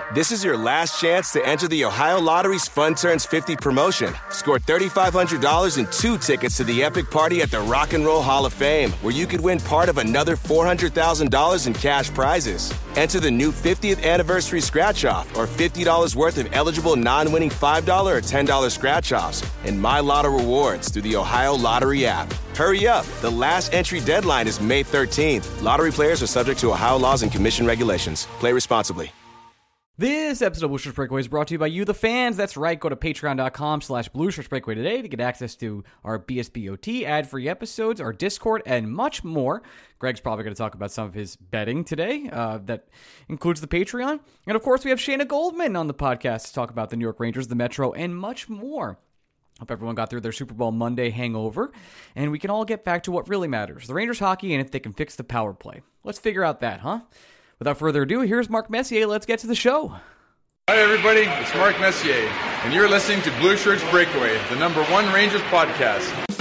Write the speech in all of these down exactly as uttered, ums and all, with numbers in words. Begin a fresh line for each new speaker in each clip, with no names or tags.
This is your last chance to enter the Ohio Lottery's Fun Turns fifty promotion. Score three thousand five hundred dollars and two tickets to the epic party at the Rock and Roll Hall of Fame, where you could win part of another four hundred thousand dollars in cash prizes. Enter the new fiftieth anniversary scratch-off or fifty dollars worth of eligible non-winning five dollars or ten dollars scratch-offs and My Lotto rewards through the Ohio Lottery app. Hurry up. The last entry deadline is May thirteenth. Lottery players are subject to Ohio laws and commission regulations. Play responsibly.
This episode of Blue Shirts Breakaway is brought to you by you, the fans. That's right. Go to patreon.com slash Blue Shirts Breakaway today to get access to our B S B O T, ad-free episodes, our Discord, and much more. Greg's probably going to talk about some of his betting today. Uh, that includes the Patreon. And, of course, we have Shayna Goldman on the podcast to talk about the New York Rangers, the Metro, and much more. Hope everyone got through their Super Bowl Monday hangover, and we can all get back to what really matters, the Rangers hockey and if they can fix the power play. Let's figure out that, huh? Without further ado, here's Mark Messier. Let's get to the show.
Hi, everybody. It's Mark Messier, and you're listening to Blue Shirts Breakaway, the number one Rangers podcast.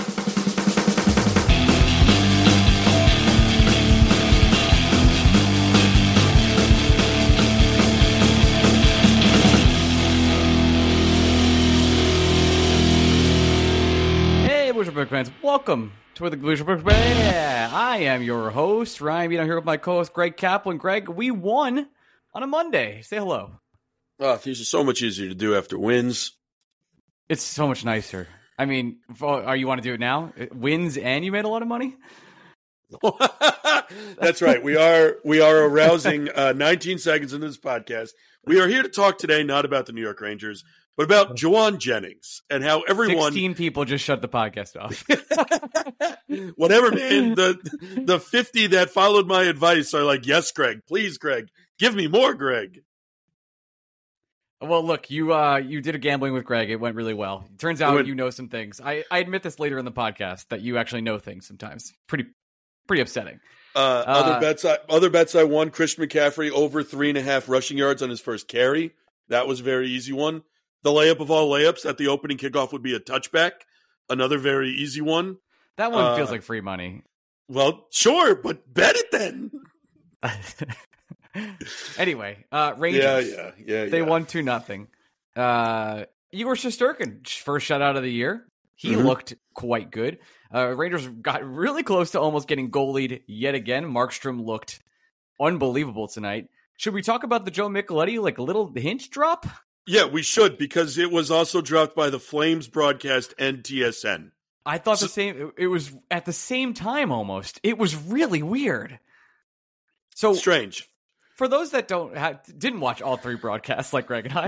Hey, Blue Shirts Breakaway fans. Welcome to the Blue Shirts Breakaway. Yeah, I am your host, Ryan Beat. I'm here with my co-host, Greg Kaplan. Greg, we won on a Monday. Say hello.
Oh, these are so much easier to do after wins.
It's so much nicer. I mean, are you want to do it now? It wins and you made a lot of money?
That's right. We are we are arousing uh, nineteen seconds into this podcast. We are here to talk today not about the New York Rangers, but about Jauan Jennings and how everyone
sixteen people just shut the podcast off.
Whatever, man. The the fifty that followed my advice are like, yes, Greg, please, Greg, give me more, Greg.
Well, look, you uh, you did a gambling with Greg. It went really well. It turns out
went,
you know some things. I, I admit this later in the podcast that you actually know things sometimes. Pretty pretty upsetting.
Uh, uh, other bets, I, other bets I won. Christian McCaffrey over three and a half rushing yards on his first carry. That was a very easy one. The layup of all layups at the opening kickoff would be a touchback. Another very easy one.
That one
uh,
feels like free money.
Well, sure, but bet it then.
Anyway, uh, Rangers.
Yeah, yeah, yeah.
They
yeah.
won two nothing. Uh, Igor Shesterkin, first shutout of the year. He
mm-hmm.
looked quite good. Uh, Rangers got really close to almost getting goalied yet again. Markstrom looked unbelievable tonight. Should we talk about the Joe Micheletti, like, little hint drop?
Yeah, we should, because it was also dropped by the Flames broadcast and T S N.
I thought
so,
the same. It was at the same time almost. It was really weird. So
strange.
For those that don't have, didn't watch all three broadcasts like Greg and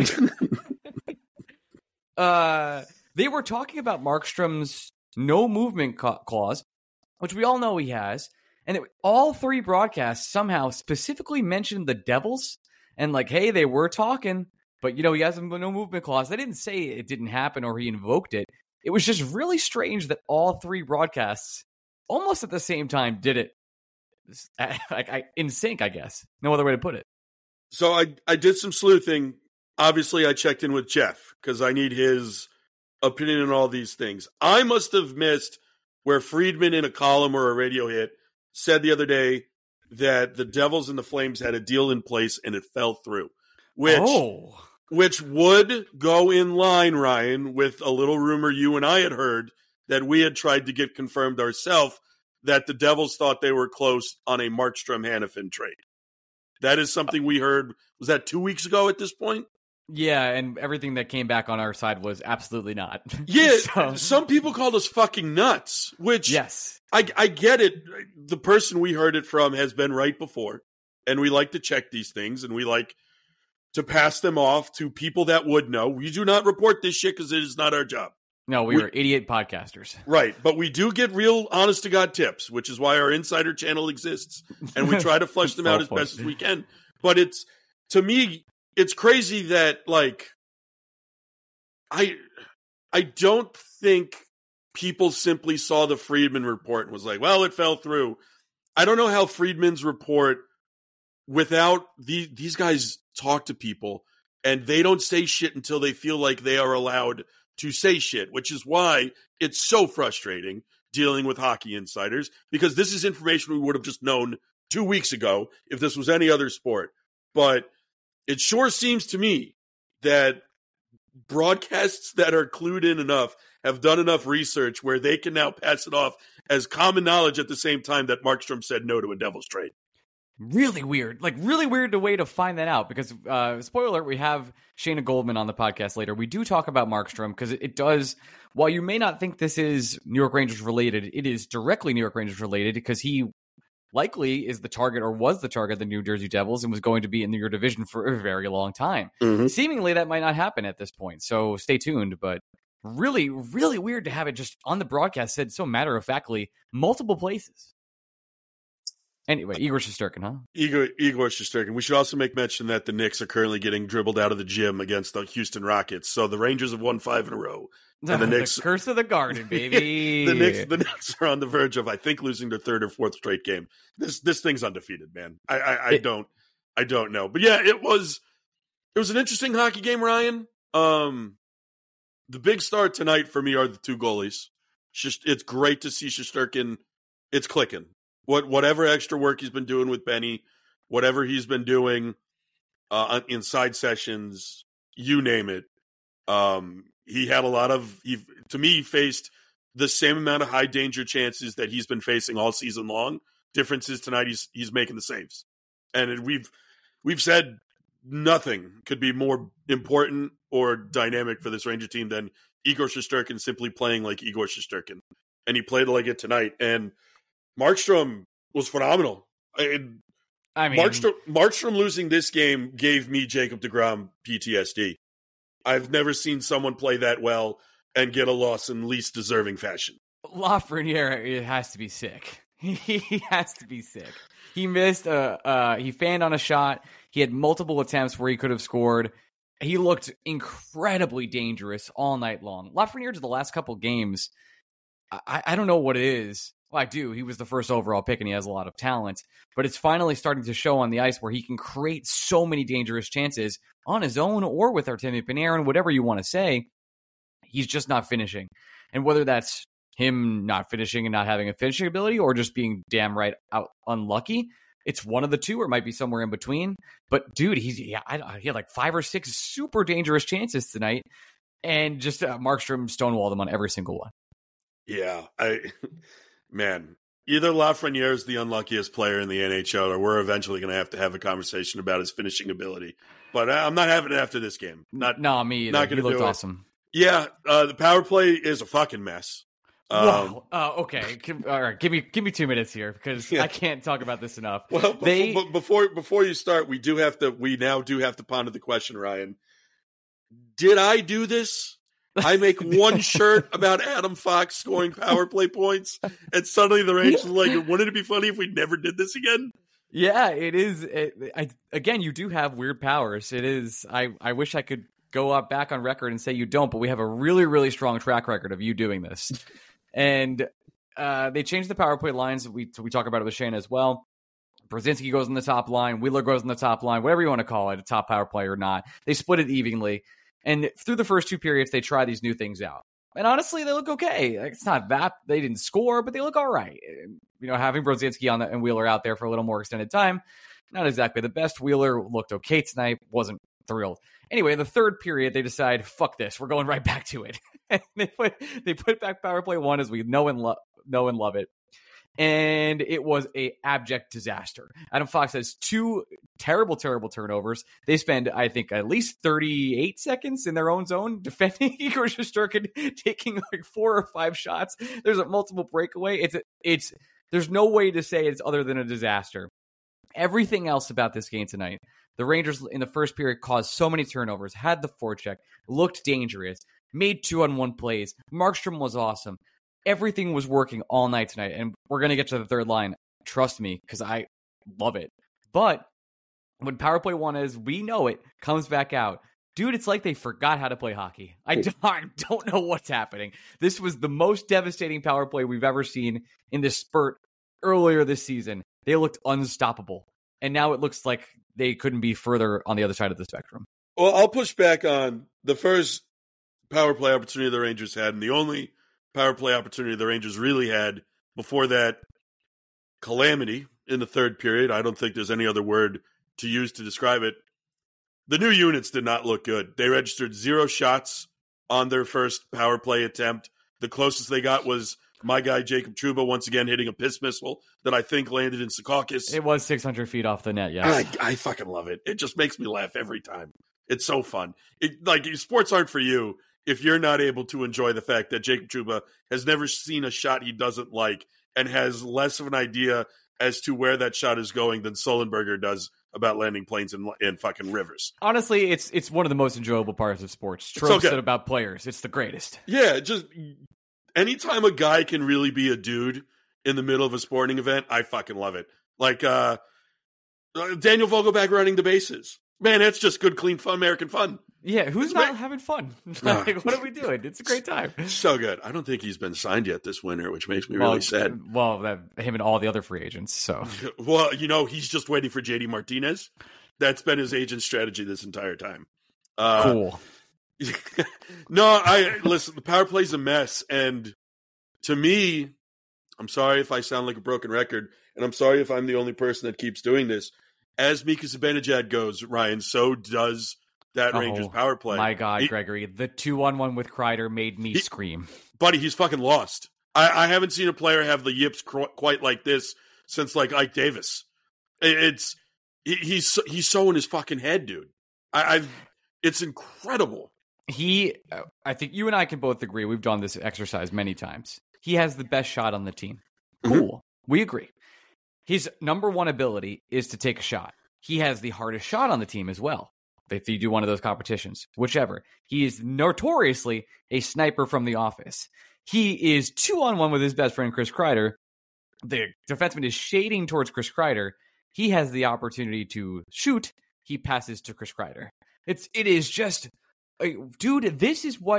I, uh, they were talking about Markstrom's no movement ca- clause, which we all know he has, and it, all three broadcasts somehow specifically mentioned the Devils and like, hey, they were talking, but you know he has a no movement clause. They didn't say it didn't happen or he invoked it. It was just really strange that all three broadcasts almost at the same time did it. Like I, in sync, I guess. No other way to put it.
So I, I did some sleuthing. Obviously, I checked in with Jeff because I need his opinion on all these things. I must have missed where Friedman in a column or a radio hit said the other day that the Devils and the Flames had a deal in place and it fell through, which
oh.
which would go in line, Ryan, with a little rumor you and I had heard that we had tried to get confirmed ourselves, that the Devils thought they were close on a Markstrom-Hanifin trade. That is something we heard, was that two weeks ago at this point?
Yeah, and everything that came back on our side was absolutely not.
Yeah,
so.
Some people called us fucking nuts, which
yes.
I, I get it. The person we heard it from has been right before, and we like to check these things, and we like to pass them off to people that would know. We do not report this shit because it is not our job.
No, we,
we
are idiot podcasters.
Right, but we do get real honest-to-God tips, which is why our insider channel exists, and we try to flesh them out as best as we can. But it's, to me, it's crazy that, like, I I don't think people simply saw the Friedman report and was like, well, it fell through. I don't know how Friedman's report, without the, these guys talk to people, and they don't say shit until they feel like they are allowed to say shit, which is why it's so frustrating dealing with hockey insiders, because this is information we would have just known two weeks ago if this was any other sport. But it sure seems to me that broadcasts that are clued in enough have done enough research where they can now pass it off as common knowledge at the same time that Markstrom said no to a Devils trade.
Really weird. Like, really weird the way to find that out because, uh, spoiler alert, we have Shayna Goldman on the podcast later. We do talk about Markstrom because it, it does, while you may not think this is New York Rangers related, it is directly New York Rangers related because he likely is the target or was the target of the New Jersey Devils and was going to be in your division for a very long time. Mm-hmm. Seemingly that might not happen at this point, so stay tuned, but really, really weird to have it just on the broadcast said so matter-of-factly multiple places. Anyway, Igor Shesterkin, huh?
Igor, Igor Shesterkin. We should also make mention that the Knicks are currently getting dribbled out of the gym against the Houston Rockets. So the Rangers have won five in a row. And the, Knicks,
the curse of the Garden, baby.
the Knicks, the Knicks are on the verge of, I think, losing their third or fourth straight game. This this thing's undefeated, man. I I, I it, don't I don't know, but yeah, it was it was an interesting hockey game, Ryan. Um, the big star tonight for me are the two goalies. It's great to see Shesterkin. It's clicking. What whatever extra work he's been doing with Benny, whatever he's been doing uh, in side sessions, you name it. Um, he had a lot of, he, to me, faced the same amount of high danger chances that he's been facing all season long. Difference is tonight he's he's making the saves, and we've we've said nothing could be more important or dynamic for this Ranger team than Igor Shesterkin simply playing like Igor Shesterkin, and he played like it tonight. And Markstrom was phenomenal. I,
I mean,
Markstrom, Markstrom losing this game gave me Jacob deGrom P T S D. I've never seen someone play that well and get a loss in least deserving fashion.
Lafreniere, it has to be sick. He has to be sick. He missed a, uh, he fanned on a shot. He had multiple attempts where he could have scored. He looked incredibly dangerous all night long. Lafreniere to the last couple games, I, I don't know what it is. Well, I do. He was the first overall pick, and he has a lot of talent. But it's finally starting to show on the ice where he can create so many dangerous chances on his own or with Artemi Panarin, whatever you want to say. He's just not finishing. And whether that's him not finishing and not having a finishing ability or just being damn right out unlucky, it's one of the two, or it might be somewhere in between. But, dude, he's yeah, I, he had like five or six super dangerous chances tonight, and just uh, Markstrom stonewalled him on every single one.
Yeah, I... Man, either Lafreniere is the unluckiest player in the N H L, or we're eventually going to have to have a conversation about his finishing ability. But I'm not having it after this game. Not,
no, me either.
Not going to do it.
Awesome.
Yeah, uh, the power play is a fucking mess. Um,
Whoa. Uh, okay. All right. Give me give me two minutes here because yeah. I can't talk about this enough.
Well,
they...
before, before before you start, we do have to. We now do have to ponder the question, Ryan. Did I do this? I make one shirt about Adam Fox scoring power play points, and suddenly the Rangers are like, wouldn't it be funny if we never did this again?
Yeah, it is. It, I, again, you do have weird powers. It is. I, I wish I could go up back on record and say you don't, but we have a really, really strong track record of you doing this. And uh, they changed the power play lines. We, we talk about it with Shane as well. Brzezinski goes on the top line. Wheeler goes on the top line, whatever you want to call it, a top power play or not. They split it evenly. And through the first two periods, they try these new things out. And honestly, they look okay. It's not that they didn't score, but they look all right. You know, having Brzezinski on the, and Wheeler out there for a little more extended time, not exactly the best. Wheeler looked okay tonight, wasn't thrilled. Anyway, in the third period, they decide, fuck this, we're going right back to it. And they put they put back power play one as we know and, lo- know and love it. And it was a abject disaster. Adam Fox has two terrible, terrible turnovers. They spend, I think, at least thirty-eight seconds in their own zone defending Igor Shesterkin, taking like four or five shots. There's a multiple breakaway. It's it's there's no way to say it's other than a disaster. Everything else about this game tonight, the Rangers in the first period caused so many turnovers, had the forecheck, looked dangerous, made two-on-one plays. Markstrom was awesome. Everything was working all night tonight, and we're going to get to the third line. Trust me, because I love it. But when power play one, as we know it, comes back out, dude, it's like they forgot how to play hockey. I don't, I don't know what's happening. This was the most devastating power play we've ever seen in this spurt earlier this season. They looked unstoppable, and now it looks like they couldn't be further on the other side of the spectrum.
Well, I'll push back on the first power play opportunity the Rangers had, and the only power play opportunity the Rangers really had before that calamity in the third period. I don't think there's any other word to use to describe it. the new units did not look good. They registered zero shots on their first power play attempt. The closest they got was my guy Jacob Trouba once again hitting a piss missile that I think landed in Secaucus.
It was six hundred feet off the net, yes.
I, I fucking love it. It just makes me laugh every time. It's so fun. It, like, sports aren't for you if you're not able to enjoy the fact that Jacob Trouba has never seen a shot he doesn't like and has less of an idea as to where that shot is going than Sullenberger does about landing planes in, in fucking rivers.
Honestly, it's it's one of the most enjoyable parts of sports. Tropes
okay.
about players. It's the greatest.
Yeah, just anytime a guy can really be a dude in the middle of a sporting event, I fucking love it. Like uh, Daniel Vogelback running the bases. Man, that's just good, clean, fun, American fun.
Yeah, who's
it's
not
ma-
having fun? Like, what are we doing? It's a great time.
So good. I don't think he's been signed yet this winter, which makes me really
well,
sad.
Well, that, him and all the other free agents. So,
well, you know, he's just waiting for J D Martinez. That's been his agent strategy this entire time. Uh,
cool.
no, I listen. The power play's a mess, and to me, I'm sorry if I sound like a broken record, and I'm sorry if I'm the only person that keeps doing this. As Mika Zibanejad goes, Ryan, so does that
oh,
Rangers power play.
My God,
he,
Gregory, the two on one with Kreider made me
he,
scream.
Buddy, he's fucking lost. I, I haven't seen a player have the yips cr- quite like this since like Ike Davis. It, it's he, he's he's so in his fucking head, dude. I, I've it's incredible.
He, I think you and I can both agree. We've done this exercise many times. He has the best shot on the team. Cool, mm-hmm. We agree. His number one ability is to take a shot. He has the hardest shot on the team as well. If you do one of those competitions, whichever. He is notoriously a sniper from the office. He is two on one with his best friend, Chris Kreider. The defenseman is shading towards Chris Kreider. He has the opportunity to shoot. He passes to Chris Kreider. It's, it is just, dude, this is what,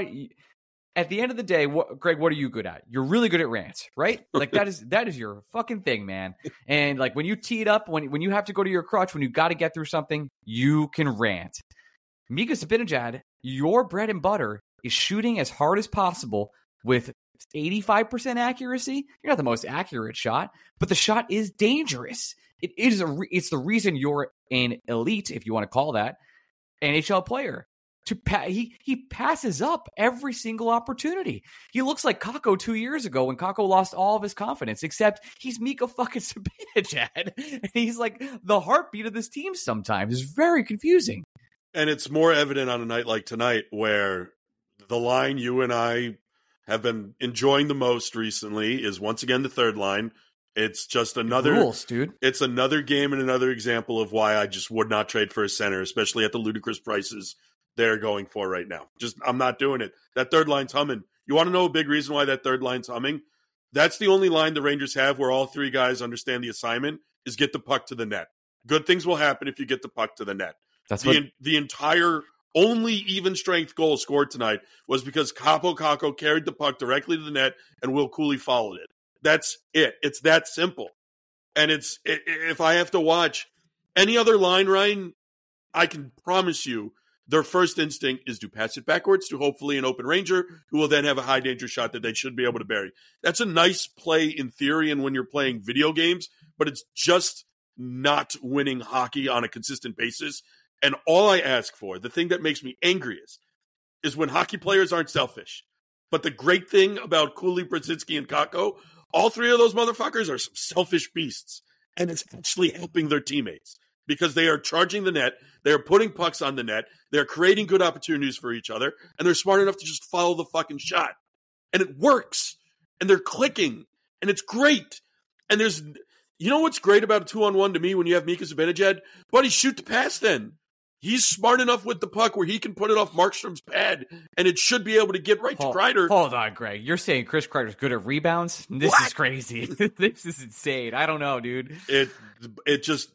at the end of the day, what, Greg, what are you good at? You're really good at rants, right? Like that is, that is your fucking thing, man. And like when you tee it up, when, when you have to go to your crutch, when you got to get through something, you can rant. Mika Zibanejad, your bread and butter is shooting as hard as possible with eighty-five percent accuracy. You're not the most accurate shot, but the shot is dangerous. It is a re- it's the reason you're an elite, if you want to call that, N H L player. To pa- he he passes up every single opportunity. He looks like Kakko two years ago when Kakko lost all of his confidence, except he's Mika fucking Zibanejad. And he's like the heartbeat of this team sometimes. It's very confusing.
And it's more evident on a night like tonight where the line you and I have been enjoying the most recently is once again the third line. It's just another
rules, dude.
It's another game and another example of why I just would not trade for a center, especially at the ludicrous prices they're going for right now. Just, I'm not doing it. That third line's humming. You want to know a big reason why that third line's humming? That's the only line the Rangers have where all three guys understand the assignment is get the puck to the net. Good things will happen if you get the puck to the net.
That's
the,
what...
the entire only even strength goal scored tonight was because Kaapo Kakko carried the puck directly to the net and Will Cooley followed it. That's it. It's that simple. And it's it, if I have to watch any other line, Ryan, I can promise you their first instinct is to pass it backwards to hopefully an open Ranger who will then have a high danger shot that they should be able to bury. That's a nice play in theory and when you're playing video games, but it's just not winning hockey on a consistent basis. And all I ask for, the thing that makes me angriest, is when hockey players aren't selfish. But the great thing about Cooley, Brzezinski, and Kakko, all three of those motherfuckers are some selfish beasts. And it's actually helping their teammates because they are charging the net. They are putting pucks on the net. They're creating good opportunities for each other. And they're smart enough to just follow the fucking shot. And it works. And they're clicking. And it's great. And there's, you know what's great about a two-on-one to me when you have Mika Zibanejad? Buddy, shoot the pass then. He's smart enough with the puck where he can put it off Markstrom's pad, and it should be able to get right
hold,
to Kreider.
Hold on, Greg. You're saying Chris Kreider's good at rebounds? This
what?
is crazy. This is insane. I don't know, dude.
It it just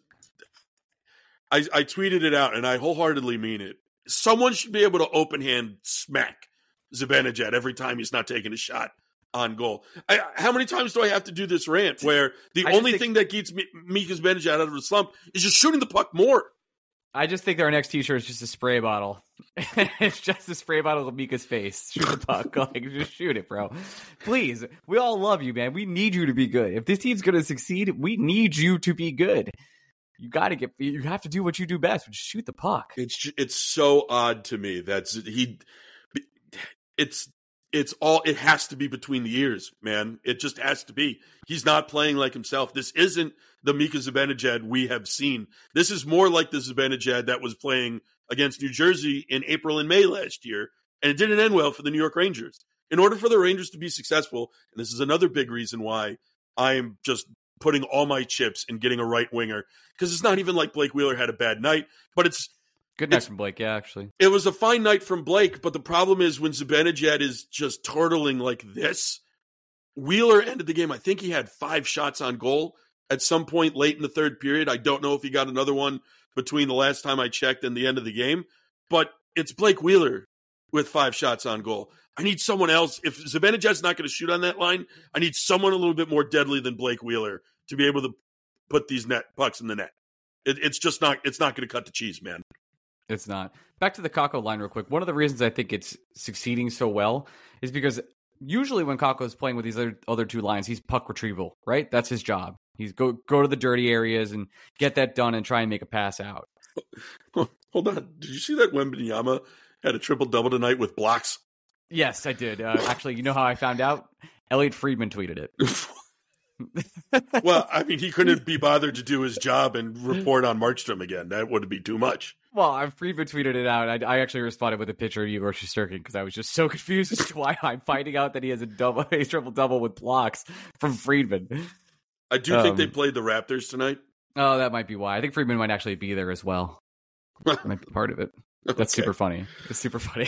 I, I tweeted it out, and I wholeheartedly mean it. Someone should be able to open hand smack Zibanejad every time he's not taking a shot on goal. I, how many times do I have to do this rant where the
I
only
think,
thing that gets Mika Zibanejad out of the slump is just shooting the puck more?
I just think our next T-shirt is just a spray bottle. It's just a spray bottle of Mika's face. Shoot the puck. Like, just shoot it, bro. Please. We all love you, man. We need you to be good. If this team's going to succeed, we need you to be good. you got to get, you have to do what you do best, which is shoot the puck.
It's it's so odd to me that's he. It's it's all it has to be between the ears, man. It just has to be. He's not playing like himself. This isn't the Mika Zibanejad we have seen. This is more like the Zibanejad that was playing against New Jersey in April and May last year, and it didn't end well for the New York Rangers. In order for the Rangers to be successful, and this is another big reason why I am just putting all my chips in getting a right winger, because it's not even like Blake Wheeler had a bad night, but it's
good night from Blake, yeah, actually.
It was a fine night from Blake, but the problem is when Zibanejad is just turtling like this, Wheeler ended the game. I think he had five shots on goal at some point late in the third period. I don't know if he got another one between the last time I checked and the end of the game, but it's Blake Wheeler with five shots on goal. I need someone else. If Zibanejad's not going to shoot on that line, I need someone a little bit more deadly than Blake Wheeler to be able to put these net pucks in the net. It, it's just not. It's not going to cut the cheese, man.
It's not. Back to the Kakko line real quick. One of the reasons I think it's succeeding so well is because usually when Kakko is playing with these other, other two lines, he's puck retrieval, right? That's his job. He's go go to the dirty areas and get that done and try and make a pass out.
Hold on. Did you see that Wembanyama had a triple-double tonight with blocks?
Yes, I did. Uh, actually, you know how I found out? Elliot Friedman tweeted it.
Well, I mean, he couldn't be bothered to do his job and report on Markstrom again. That would be too much.
Well, Friedman tweeted it out. I, I actually responded with a picture of Igor Shesterkin because I was just so confused as to why I'm finding out that he has a double, a triple-double with blocks from Friedman.
I do um, think they played the Raptors tonight.
Oh, that might be why. I think Friedman might actually be there as well. That might be part of it. That's okay. Super funny. It's super funny.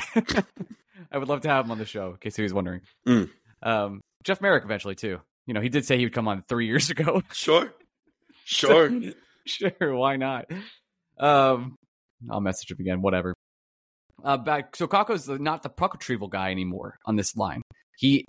I would love to have him on the show, in case he was wondering.
Mm.
Um, Jeff Merrick eventually, too. You know, he did say he would come on three years ago.
Sure. Sure.
So, sure, why not? Um, I'll message him again, whatever. Uh, back, so Kakko's not the puck retrieval guy anymore on this line. He,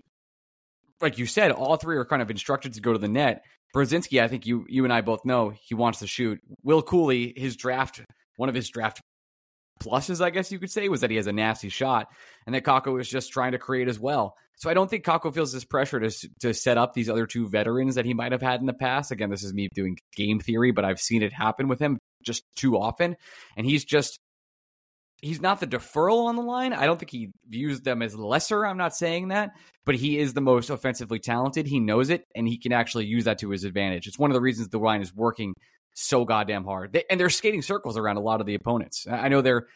like you said, all three are kind of instructed to go to the net. Brodzinski, I think you you and I both know he wants to shoot. Will Cooley, his draft, one of his draft pluses, I guess you could say, was that he has a nasty shot, and that Kakko is just trying to create as well. So I don't think Kakko feels this pressure to to set up these other two veterans that he might have had in the past. Again, this is me doing game theory, but I've seen it happen with him just too often. And he's just, he's not the deferral on the line. I don't think he views them as lesser. I'm not saying that, but he is the most offensively talented. He knows it, and he can actually use that to his advantage. It's one of the reasons the line is working so goddamn hard. They, and they're skating circles around a lot of the opponents. I know they're,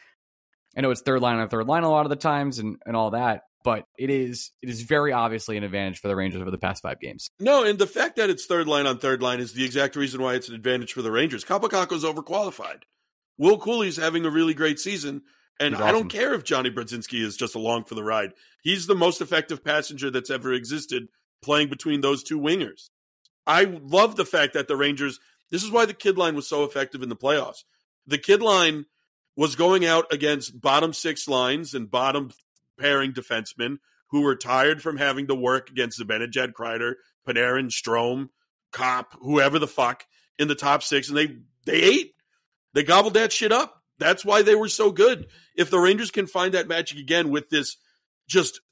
I know it's third line on third line a lot of the times and, and all that, but it is it is very obviously an advantage for the Rangers over the past five games. No,
and the fact that it's third line on third line is the exact reason why it's an advantage for the Rangers. Kaapo Kakko's overqualified. Will Cooley's having a really great season, and
He's
I
awesome.
don't care if Johnny Brodzinski is just along for the ride. He's the most effective passenger that's ever existed playing between those two wingers. I love the fact that the Rangers, this is why the kid line was so effective in the playoffs. The kid line was going out against bottom six lines and bottom pairing defensemen who were tired from having to work against Zibanejad, Kreider, Panarin, Strome, Kopp, whoever the fuck in the top six, and they they ate. They gobbled that shit up. That's why they were so good. If the Rangers can find that magic again with this just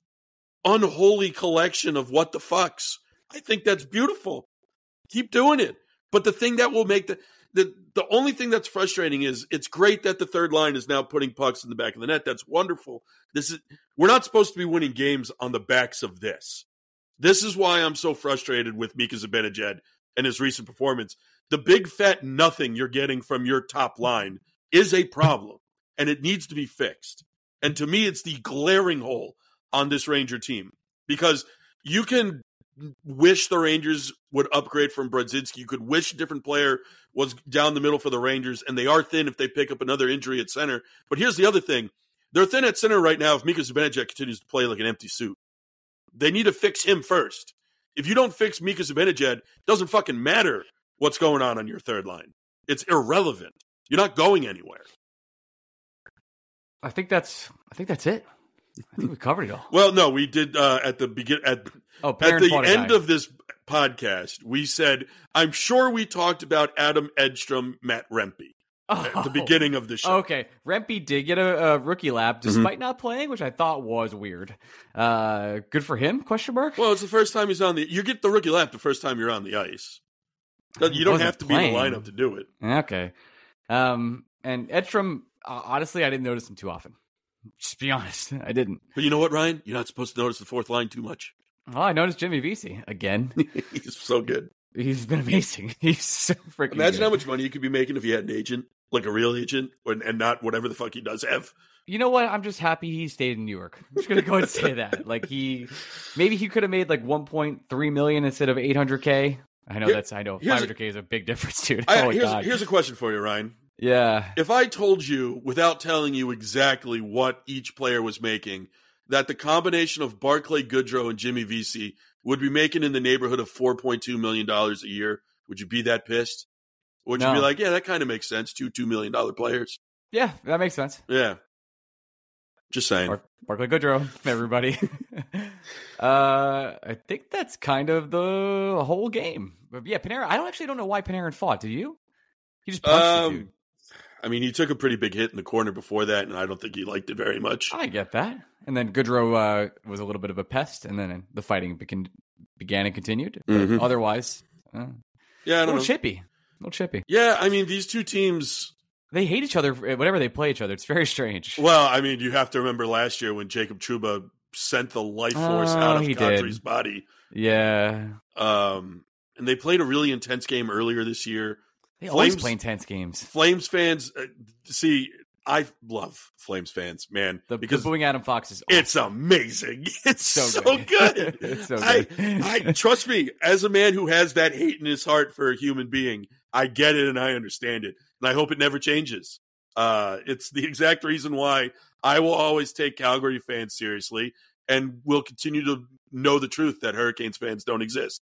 unholy collection of what the fucks, I think that's beautiful. Keep doing it. But the thing that will make the The the only thing that's frustrating is it's great that the third line is now putting pucks in the back of the net. That's wonderful. This is we're not supposed to be winning games on the backs of this. This is why I'm so frustrated with Mika Zibanejad and his recent performance. The big fat nothing you're getting from your top line is a problem, and it needs to be fixed. And to me, it's the glaring hole on this Ranger team because you can wish the Rangers would upgrade from Brodzinski. You could wish a different player was down the middle for the Rangers, and they are thin if they pick up another injury at center. But here's the other thing. They're thin at center right now if Mika Zibanejad continues to play like an empty suit. They need to fix him first. If you don't fix Mika Zibanejad, it doesn't fucking matter what's going on on your third line. It's irrelevant. You're not going anywhere.
I think that's I think that's it. I think we covered it all.
Well, no, we did uh, at the begin at,
oh,
at the end of this podcast. We said, I'm sure we talked about Adam Edstrom, Matt Rempe oh, at the beginning of the show.
Okay, Rempe did get a, a rookie lap despite mm-hmm. not playing, which I thought was weird. Uh, good for him? Question mark.
Well, it's the first time he's on the. You get the rookie lap the first time you're on the ice. You don't have to playing. be in the lineup to do it.
Okay. Um, and Edstrom, uh, honestly, I didn't notice him too often. Just be honest, I didn't.
But you know what, Ryan? You're not supposed to notice the fourth line too much.
Oh, I noticed Jimmy Vesey again.
He's so good.
He's been amazing. He's so freaking
Imagine
good.
how much money you could be making if you had an agent, like a real agent, and, and not whatever the fuck he does have.
You know what? I'm just happy he stayed in New York. I'm just going to go and say that. Like he, maybe he could have made like one point three million instead of eight hundred K. I know Here, that's, I know five hundred K a, is a big difference, dude.
I,
oh
here's,
God.
here's a question for you, Ryan.
Yeah.
If I told you, without telling you exactly what each player was making, that the combination of Barclay Goodrow and Jimmy Vesey would be making in the neighborhood of four point two million dollars a year, would you be that pissed? Or would no. you be like, yeah, that kind of makes sense, two two million dollars players?
Yeah, that makes sense.
Yeah. Just saying.
Bar- Barclay Goodrow, everybody. uh, I think that's kind of the whole game. But yeah, Panarin, I don't actually don't know why Panarin fought. Do you? He just punched um, the dude.
I mean, he took a pretty big hit in the corner before that, and I don't think he liked it very much.
I get that. And then Goodrow uh, was a little bit of a pest, and then the fighting began, began and continued. Mm-hmm. Otherwise, uh,
yeah, I don't
a little
know.
chippy. A little chippy.
Yeah, I mean, these two teams...
They hate each other whenever they play each other. It's very strange.
Well, I mean, you have to remember last year when Jacob Trouba sent the life force
oh,
out of Kadri's body.
Yeah.
Um, and they played a really intense game earlier this year.
They
Flames,
always play intense games.
Flames fans, uh, see, I love Flames fans, man.
The,
because
the booing Adam Fox is awesome.
It's amazing. It's so,
so
good.
good. It's so good.
I, I trust me, as a man who has that hate in his heart for a human being, I get it and I understand it. And I hope it never changes. Uh, it's the exact reason why I will always take Calgary fans seriously and will continue to know the truth that Hurricanes fans don't exist.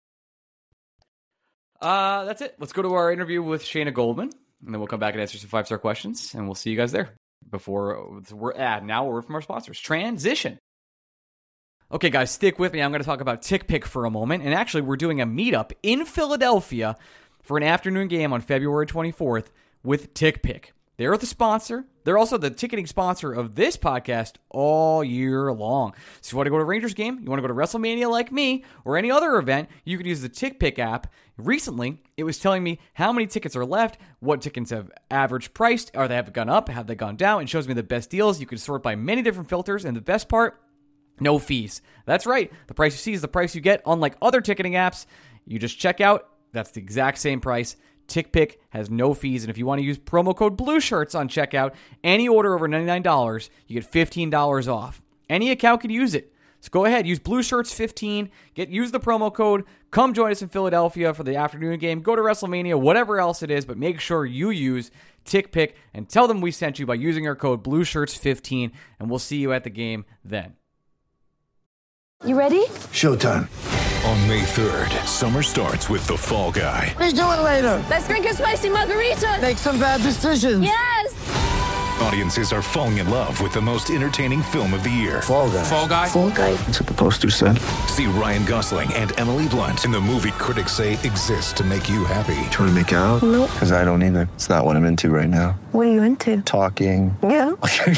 Uh, that's it. Let's go to our interview with Shayna Goldman, and then we'll come back and answer some five-star questions, and we'll see you guys there. Before we're at, now we're from our sponsors. Transition. Okay, guys, stick with me. I'm going to talk about TickPick for a moment, and actually, we're doing a meetup in Philadelphia for an afternoon game on February twenty-fourth with TickPick. They're the sponsor. They're also the ticketing sponsor of this podcast all year long. So if you want to go to a Rangers game, you want to go to WrestleMania like me, or any other event, you can use the TickPick app. Recently, it was telling me how many tickets are left, what tickets have average priced, or they have gone up, have they gone down. It shows me the best deals. You can sort by many different filters, and the best part, no fees. That's right. The price you see is the price you get. Unlike other ticketing apps, you just check out. That's the exact same price. TickPick has no fees, and if you want to use promo code BlueShirts on checkout, any order over ninety-nine dollars, you get fifteen dollars off. Any account can use it. So go ahead, use BlueShirts fifteen, get use the promo code, come join us in Philadelphia for the afternoon game, go to WrestleMania, whatever else it is, but make sure you use TickPick and tell them we sent you by using our code BlueShirts fifteen, and we'll see you at the game then.
You ready?
Showtime. On May third, summer starts with The Fall Guy.
Let's do it later. Let's drink a spicy margarita. Make some bad decisions. Yes.
Audiences are falling in love with the most entertaining film of the year.
Fall Guy.
Fall Guy.
Fall Guy.
That's what the poster said. See Ryan Gosling and Emily Blunt in the movie critics say exists to make you happy.
Trying to make it out?
Nope.
Because I don't either. It's not what I'm into right now.
What are you into?
Talking.
Yeah.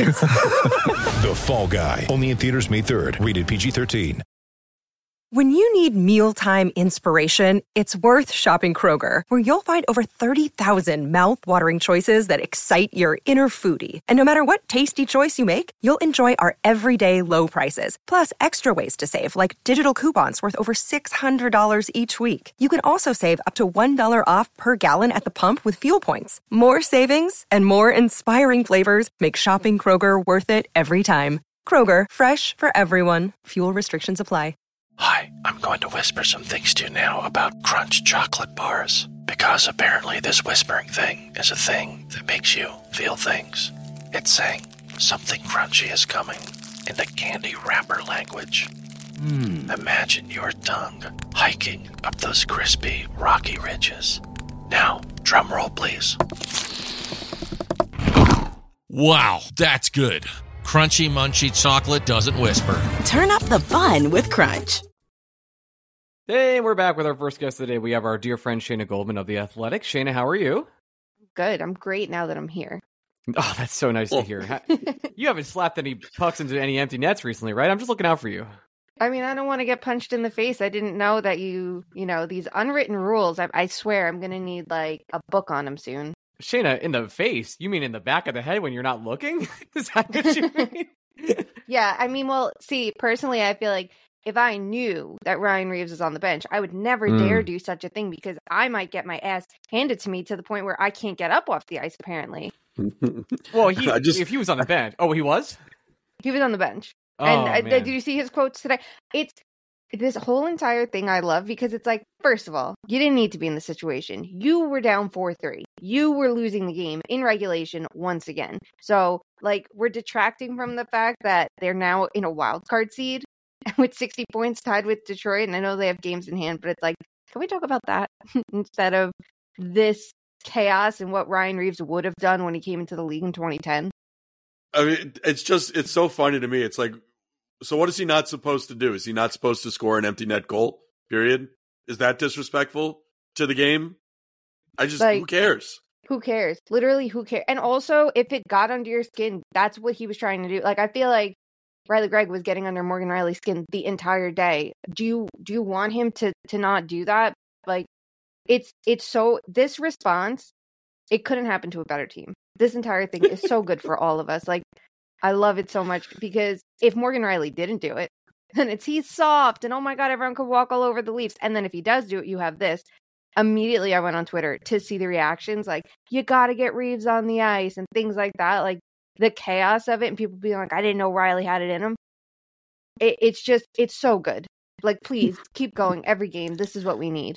The Fall Guy. Only in theaters May third. Rated P G thirteen.
When you need mealtime inspiration, it's worth shopping Kroger, where you'll find over thirty thousand mouth-watering choices that excite your inner foodie. And no matter what tasty choice you make, you'll enjoy our everyday low prices, plus extra ways to save, like digital coupons worth over six hundred dollars each week. You can also save up to one dollar off per gallon at the pump with fuel points. More savings and more inspiring flavors make shopping Kroger worth it every time. Kroger, fresh for everyone. Fuel restrictions apply.
Hi, I'm going to whisper some things to you now about Crunch chocolate bars, because apparently this whispering thing is a thing that makes you feel things. It's saying something crunchy is coming in the candy wrapper language. Mm. Imagine your tongue hiking up those crispy, rocky ridges. Now, drum roll, please.
Wow, that's good. Crunchy, munchy chocolate doesn't whisper.
Turn up the fun with Crunch.
Hey, we're back with our first guest today. We have our dear friend Shayna Goldman of The Athletic. Shayna, how are you?
Good. I'm great now that I'm here.
Oh, that's so nice to hear. You haven't slapped any pucks into any empty nets recently, right? I'm just looking out for you.
I mean, I don't want to get punched in the face. I didn't know that you, you know, these unwritten rules. I, I swear I'm going to need like a book on them soon.
Shayna, in the face? You mean in the back of the head when you're not looking? Is that what you mean?
Yeah, I mean, well, see, personally, I feel like if I knew that Ryan Reeves is on the bench, I would never mm. dare do such a thing because I might get my ass handed to me to the point where I can't get up off the ice, apparently.
Well, he just... if he was on the bench. Oh, he was?
He was on the bench.
Oh,
and uh,
did
you see his quotes today? It's this whole entire thing I love because it's like, first of all, you didn't need to be in the situation. You were down four three. You were losing the game in regulation once again. So, like, we're detracting from the fact that they're now in a wild card seed with sixty points tied with Detroit. And I know they have games in hand, but it's like, can we talk about that instead of this chaos and what Ryan Reeves would have done when he came into the league in twenty ten?
I mean, it's just, it's so funny to me. It's like, so what is he not supposed to do? Is he not supposed to score an empty net goal, period? Is that disrespectful to the game? I just, like, who cares?
Who cares? Literally, who cares? And also, if it got under your skin, that's what he was trying to do. Like, I feel like Riley Gregg was getting under Morgan Riley's skin the entire day. Do you do you want him to to not do that? Like, it's it's so, this response, it couldn't happen to a better team. This entire thing is so good for all of us. Like, I love it so much because if Morgan Riley didn't do it, then it's he's soft and oh my God, everyone could walk all over the Leafs. And then if he does do it, you have this. Immediately I went on Twitter to see the reactions, like, you got to get Reeves on the ice and things like that. Like, the chaos of it and people being like, I didn't know Riley had it in him. It, it's just, it's so good. Like, please keep going every game. This is what we need.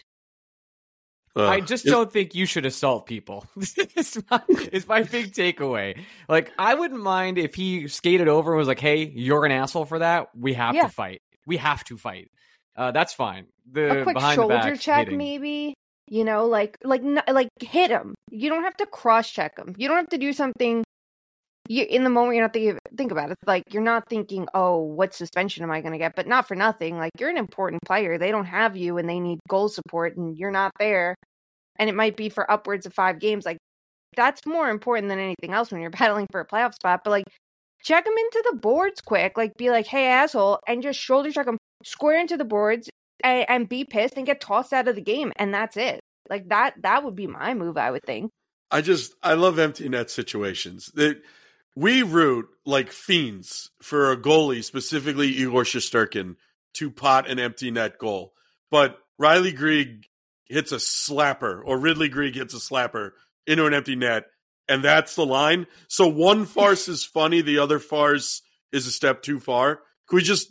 Uh, I just don't think you should assault people. it's, my, it's my big takeaway. Like, I wouldn't mind if he skated over and was like, hey, you're an asshole for that. We have yeah. to fight. We have to fight. Uh, that's fine. The
a quick
behind
shoulder
the back
check,
hitting.
maybe. You know, like, like, like hit him. You don't have to cross check him. You don't have to do something. You in the moment you're not thinking. Think about it. Like, you're not thinking, oh, what suspension am I going to get? But not for nothing. Like, you're an important player. They don't have you, and they need goal support, and you're not there. And it might be for upwards of five games. Like, that's more important than anything else when you're battling for a playoff spot. But, like, check him into the boards quick. Like, be like, hey, asshole, and just shoulder check him square into the boards and, and be pissed and get tossed out of the game. And that's it. Like, that that would be my move, I would think.
I just, I love empty net situations. They, we root like fiends for a goalie, specifically Igor Shesterkin, to pot an empty net goal. But Riley Grieg hits a slapper, or Ridley Grieg hits a slapper into an empty net, and that's the line. So one farce is funny, the other farce is a step too far. Can we just,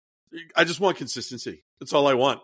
I just want consistency. That's all I want.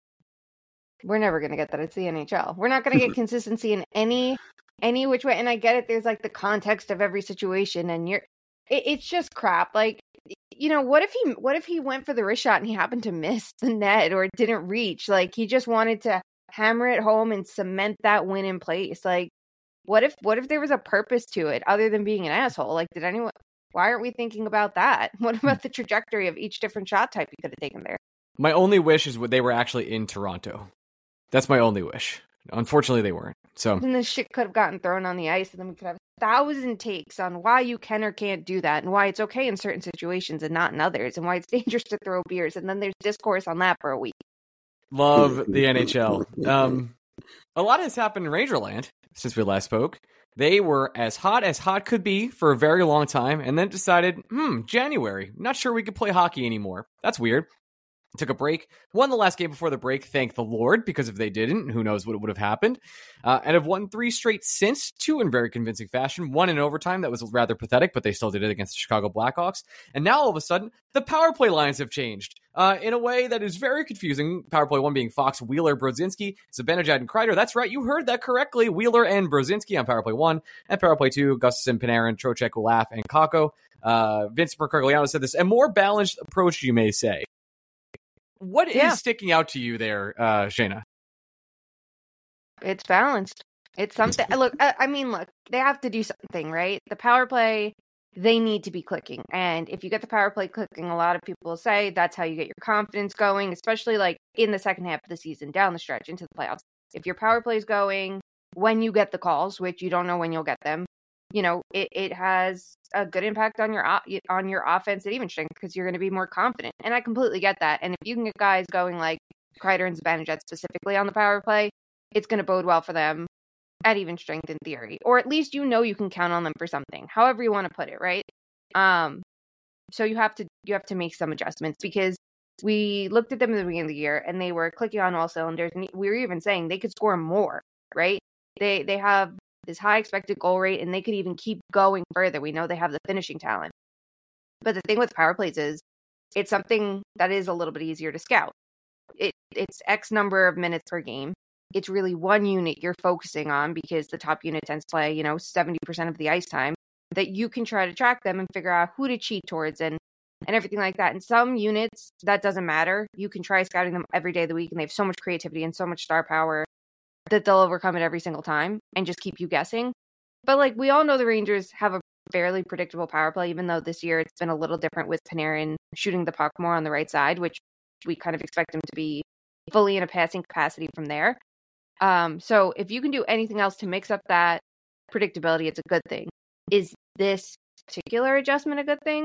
We're never going to get that. It's the N H L. We're not going to get consistency in any any which way. And I get it. There's like the context of every situation, and you're, it, it's just crap. Like, you know, what if he, what if he went for the wrist shot and he happened to miss the net or didn't reach? Like, he just wanted to hammer it home and cement that win in place. Like, what if, what if there was a purpose to it other than being an asshole? Like, did anyone, why aren't we thinking about that? What about the trajectory of each different shot type you could have taken there?
My only wish is they were actually in Toronto. That's my only wish. Unfortunately, they weren't. So
then this shit could have gotten thrown on the ice, and then we could have a thousand takes on why you can or can't do that, and why it's okay in certain situations and not in others, and why it's dangerous to throw beers. And then there's discourse on that for a week.
Love the N H L. Um, a lot has happened in Rangerland since we last spoke. They were as hot as hot could be for a very long time, and then decided, hmm, January, not sure we could play hockey anymore. That's weird. Took a break, won the last game before the break, thank the Lord, because if they didn't, who knows what would have happened, uh, and have won three straight since, two in very convincing fashion, one in overtime that was rather pathetic, but they still did it against the Chicago Blackhawks, and now all of a sudden, the power play lines have changed, uh, in a way that is very confusing. Power play one being Fox, Wheeler, Brodzinski, Zibanejad, and Kreider. That's right, you heard that correctly, Wheeler and Brodzinski on power play one, and power play two, Gustafsson, Panarin, Trocheck, Ulaf, and Kakko. Uh, Vince Mercogliano said this, a more balanced approach, you may say. What yeah. is sticking out to you there, uh, Shayna?
It's balanced. It's something. Look, I, I mean, look, they have to do something, right? The power play, they need to be clicking. And if you get the power play clicking, a lot of people say that's how you get your confidence going, especially like in the second half of the season, down the stretch into the playoffs. If your power play is going, when you get the calls, which you don't know when you'll get them, you know, it, it has a good impact on your on your offense at even strength because you're going to be more confident. And I completely get that. And if you can get guys going like Kreider and Zibanejad specifically on the power play, it's going to bode well for them at even strength in theory. Or at least you know you can count on them for something, however you want to put it, right? Um, so you have to you have to make some adjustments because we looked at them at the beginning of the year and they were clicking on all cylinders. And we were even saying they could score more, right? They they have this high expected goal rate and they could even keep going further. We know they have the finishing talent. But the thing with power plays is it's something that is a little bit easier to scout. It It's X number of minutes per game. It's really one unit you're focusing on because the top unit tends to play, you know, seventy percent of the ice time, that you can try to track them and figure out who to cheat towards and, and everything like that. In some units, that doesn't matter. You can try scouting them every day of the week and they have so much creativity and so much star power that they'll overcome it every single time and just keep you guessing. But like we all know the Rangers have a fairly predictable power play, even though this year it's been a little different with Panarin shooting the puck more on the right side, which we kind of expect him to be fully in a passing capacity from there. Um, so if you can do anything else to mix up that predictability, it's a good thing. Is this particular adjustment a good thing?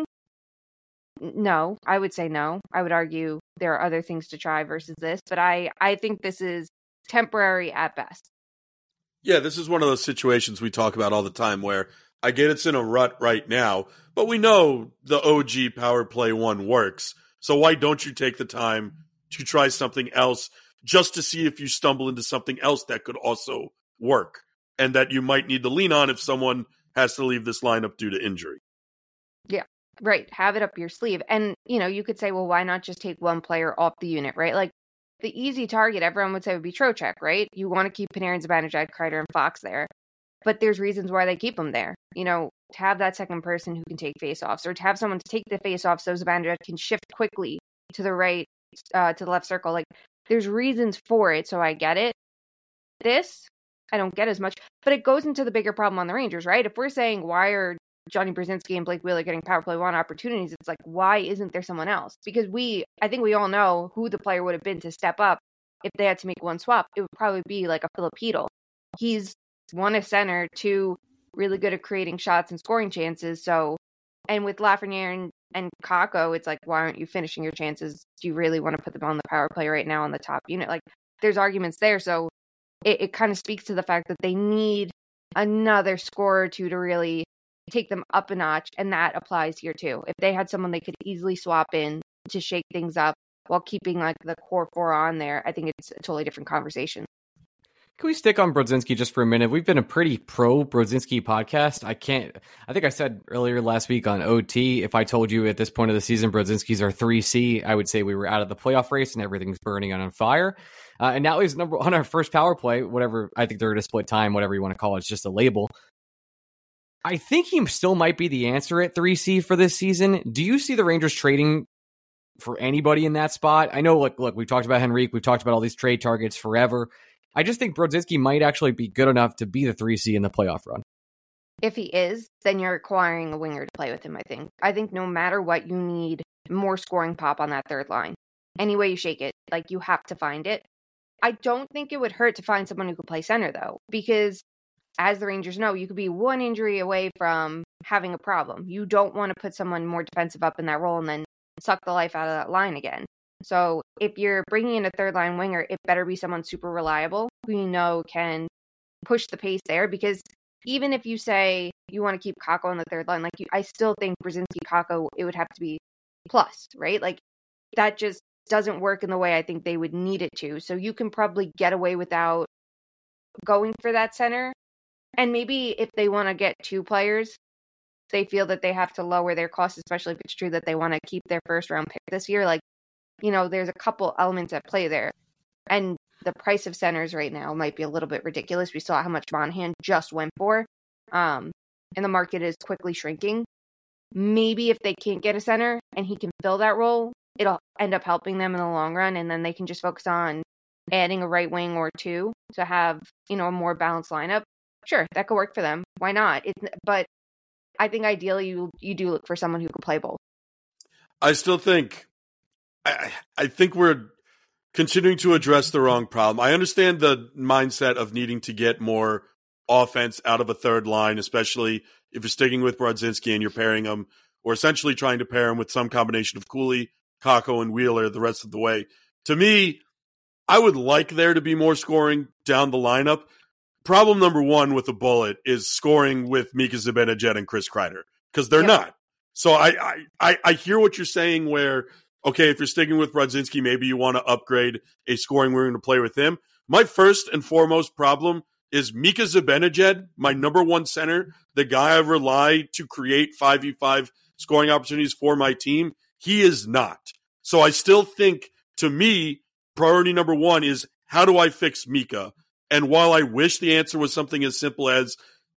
No, I would say no. I would argue there are other things to try versus this, but I, I think this is temporary at best.
Yeah, this is one of those situations we talk about all the time where I get it's in a rut right now, but we know the O G power play one works. So why don't you take the time to try something else just to see if you stumble into something else that could also work and that you might need to lean on if someone has to leave this lineup due to injury.
Yeah, right. Have it up your sleeve. And, you know, you could say, well, why not just take one player off the unit, right? Like the easy target, everyone would say would be Trocheck, right? You want to keep Panarin, Zibanejad, Kreider, and Fox there. But there's reasons why they keep them there. You know, to have that second person who can take faceoffs or to have someone to take the faceoff so Zibanejad can shift quickly to the right, uh, to the left circle. Like there's reasons for it, so I get it. This, I don't get as much, but it goes into the bigger problem on the Rangers, right? If we're saying why are Johnny Brzezinski and Blake Wheeler getting power play one opportunities, it's like, why isn't there someone else? Because we, I think we all know who the player would have been to step up if they had to make one swap. It would probably be like a Filipino. He's one a center, two really good at creating shots and scoring chances. So, and with Lafreniere and, and Kakko, it's like, why aren't you finishing your chances? Do you really want to put them on the power play right now on the top unit? Like, there's arguments there. So it, it kind of speaks to the fact that they need another scorer or two to really take them up a notch. And that applies here too. If they had someone they could easily swap in to shake things up while keeping like the core four on there, I think it's a totally different conversation.
Can we stick on Brodzinski just for a minute? We've been a pretty pro Brodzinski podcast. I can't, I think I said earlier last week on O T, if I told you at this point of the season, Brodzinski's our three C, I would say we were out of the playoff race and everything's burning on fire. Uh, and now he's number on our first power play, whatever, I think they're going to split time, whatever you want to call it. It's just a label. I think he still might be the answer at three C for this season. Do you see the Rangers trading for anybody in that spot? I know, look, look, we've talked about Henrique, we've talked about all these trade targets forever. I just think Brodzinski might actually be good enough to be the three C in the playoff run.
If he is, then you're acquiring a winger to play with him, I think. I think no matter what, you need more scoring pop on that third line. Any way you shake it, like you have to find it. I don't think it would hurt to find someone who could play center, though, because as the Rangers know, you could be one injury away from having a problem. You don't want to put someone more defensive up in that role and then suck the life out of that line again. So if you're bringing in a third line winger, it better be someone super reliable who you know can push the pace there. Because even if you say you want to keep Kakko on the third line, like you, I still think Brzezinski Kakko, it would have to be plus, right? Like that just doesn't work in the way I think they would need it to. So you can probably get away without going for that center. And maybe if they want to get two players, they feel that they have to lower their costs, especially if it's true that they want to keep their first round pick this year. Like, you know, there's a couple elements at play there. And the price of centers right now might be a little bit ridiculous. We saw how much Monahan just went for. Um, and the market is quickly shrinking. Maybe if they can't get a center and he can fill that role, it'll end up helping them in the long run. And then they can just focus on adding a right wing or two to have, you know, a more balanced lineup. Sure, that could work for them. Why not? It, but I think ideally you you do look for someone who can play both.
I still think I, I think we're continuing to address the wrong problem. I understand the mindset of needing to get more offense out of a third line, especially if you're sticking with Brodzinski and you're pairing him, or essentially trying to pair him with some combination of Cooley, Kakko, and Wheeler the rest of the way. To me, I would like there to be more scoring down the lineup. Problem number one with the Bullet is scoring with Mika Zibanejad and Chris Kreider, because they're yep. not. So I, I, I hear what you're saying where, okay, if you're sticking with Brodzinski, maybe you want to upgrade a scoring winger to play with him. My first and foremost problem is Mika Zibanejad, my number one center, the guy I rely to create five v five scoring opportunities for my team. He is not. So I still think, to me, priority number one is how do I fix Mika? And while I wish the answer was something as simple as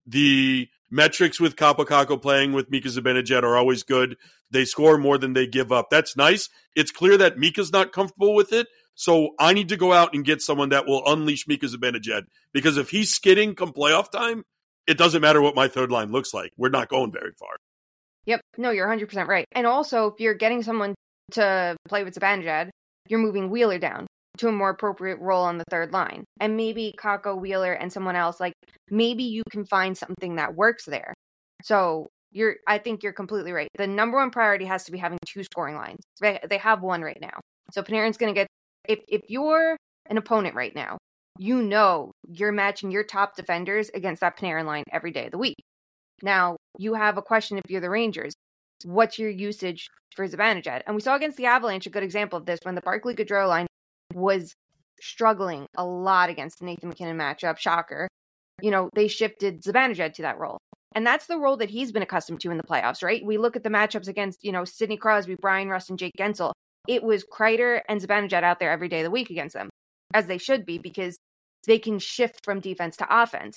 the metrics with Kaapo Kakko playing with Mika Zibanejad are always good, they score more than they give up, that's nice. It's clear that Mika's not comfortable with it, so I need to go out and get someone that will unleash Mika Zibanejad, because if he's skidding come playoff time, it doesn't matter what my third line looks like. We're not going very far.
Yep. No, you're one hundred percent right. And also, if you're getting someone to play with Zibanejad, you're moving Wheeler down to a more appropriate role on the third line. And maybe Kakko, Wheeler, and someone else, like, maybe you can find something that works there. So you're, I think you're completely right. The number one priority has to be having two scoring lines. They, they have one right now. So Panarin's going to get, if, if you're an opponent right now, you know you're matching your top defenders against that Panarin line every day of the week. Now, you have a question if you're the Rangers. What's your usage for Zibanejad? And we saw against the Avalanche a good example of this when the Barclay Goodrow line was struggling a lot against the Nathan MacKinnon matchup. Shocker. You know, they shifted Zibanejad to that role. And that's the role that he's been accustomed to in the playoffs, right? We look at the matchups against, you know, Sidney Crosby, Brian Rust, and Jake Gensel. It was Kreider and Zibanejad out there every day of the week against them, as they should be, because they can shift from defense to offense.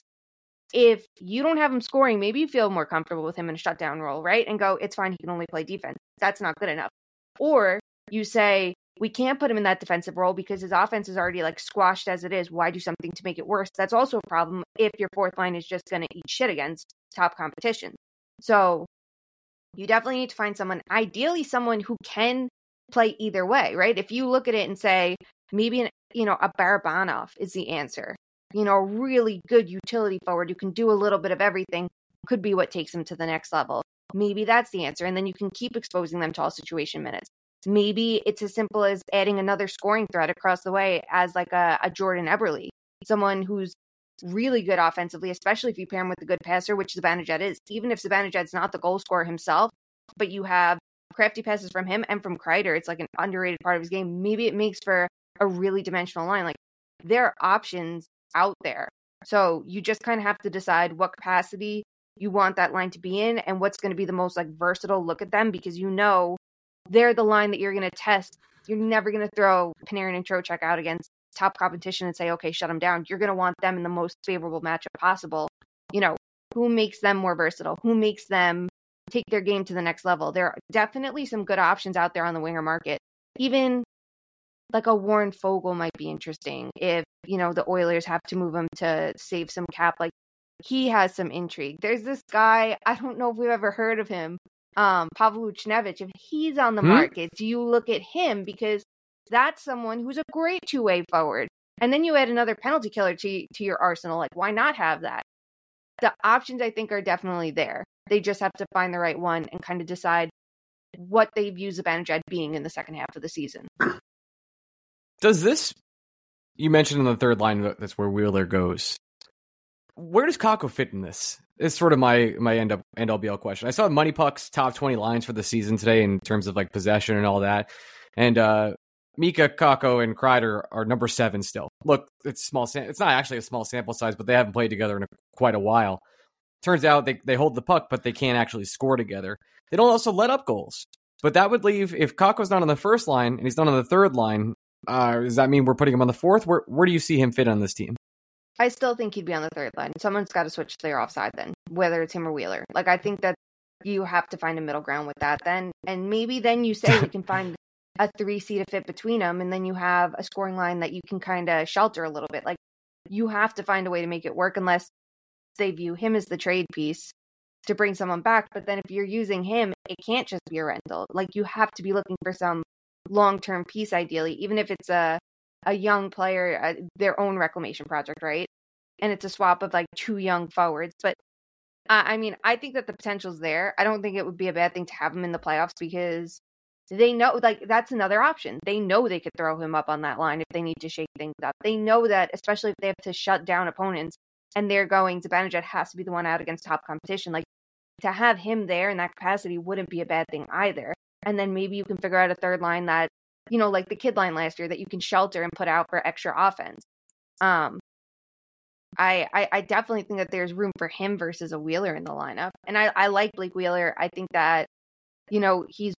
If you don't have him scoring, maybe you feel more comfortable with him in a shutdown role, right? And go, it's fine, he can only play defense. That's not good enough. Or you say, we can't put him in that defensive role because his offense is already like squashed as it is. Why do something to make it worse? That's also a problem if your fourth line is just going to eat shit against top competition. So you definitely need to find someone, ideally someone who can play either way, right? If you look at it and say, maybe, an, you know, a Barabanov is the answer. You know, a really good utility forward who can do a little bit of everything could be what takes him to the next level. Maybe that's the answer. And then you can keep exposing them to all situation minutes. Maybe it's as simple as adding another scoring threat across the way as like a, a Jordan Eberle, someone who's really good offensively, especially if you pair him with a good passer, which Zibanejad is. Even if Zibanejad's not the goal scorer himself, but you have crafty passes from him and from Kreider, it's like an underrated part of his game. Maybe it makes for a really dimensional line. Like, there are options out there. So you just kind of have to decide what capacity you want that line to be in and what's going to be the most like versatile look at them, because you know they're the line that you're going to test. You're never going to throw Panarin and Trocheck out against top competition and say, okay, shut them down. You're going to want them in the most favorable matchup possible. You know, who makes them more versatile? Who makes them take their game to the next level? There are definitely some good options out there on the winger market. Even like a Warren Fogle might be interesting if, you know, the Oilers have to move him to save some cap. Like, he has some intrigue. There's this guy, I don't know if we've ever heard of him, um, Pavel Buchnevich. If he's on the hmm? market, do you look at him? Because that's someone who's a great two-way forward. And then you add another penalty killer to, to your arsenal. Like, why not have that? The options, I think, are definitely there. They just have to find the right one and kind of decide what they view Zibanejad being in the second half of the season.
Does this, you mentioned in the third line, that's where Wheeler goes. Where does Kakko fit in this? It's sort of my my end up end all be all question. I saw Money Puck's top twenty lines for the season today in terms of like possession and all that. And uh, Mika, Kakko, and Kreider are number seven still. Look, it's small. Sam- it's not actually a small sample size, but they haven't played together in a, quite a while. Turns out they, they hold the puck, but they can't actually score together. They don't also let up goals. But that would leave, if Kakko's not on the first line and he's not on the third line, uh, does that mean we're putting him on the fourth? Where where do you see him fit on this team?
I still think he'd be on the third line. Someone's got to switch their offside then, whether it's him or Wheeler. Like, I think that you have to find a middle ground with that then. And maybe then you say we can find a three-C to fit between them, and then you have a scoring line that you can kind of shelter a little bit. Like, you have to find a way to make it work unless they view him as the trade piece to bring someone back. But then if you're using him, it can't just be a rental. Like, you have to be looking for some long-term piece, ideally, even if it's a a young player, uh, their own reclamation project, right? And it's a swap of like two young forwards. But Uh, I mean, I think that the potential's there. I don't think it would be a bad thing to have him in the playoffs because they know, like, that's another option. They know they could throw him up on that line if they need to shake things up. They know that, especially if they have to shut down opponents and they're going to Zibanejad has to be the one out against top competition. Like, to have him there in that capacity wouldn't be a bad thing either. And then maybe you can figure out a third line that, you know, like the kid line last year that you can shelter and put out for extra offense. Um, I, I, I definitely think that there's room for him versus a Wheeler in the lineup. And I, I like Blake Wheeler. I think that, you know, he's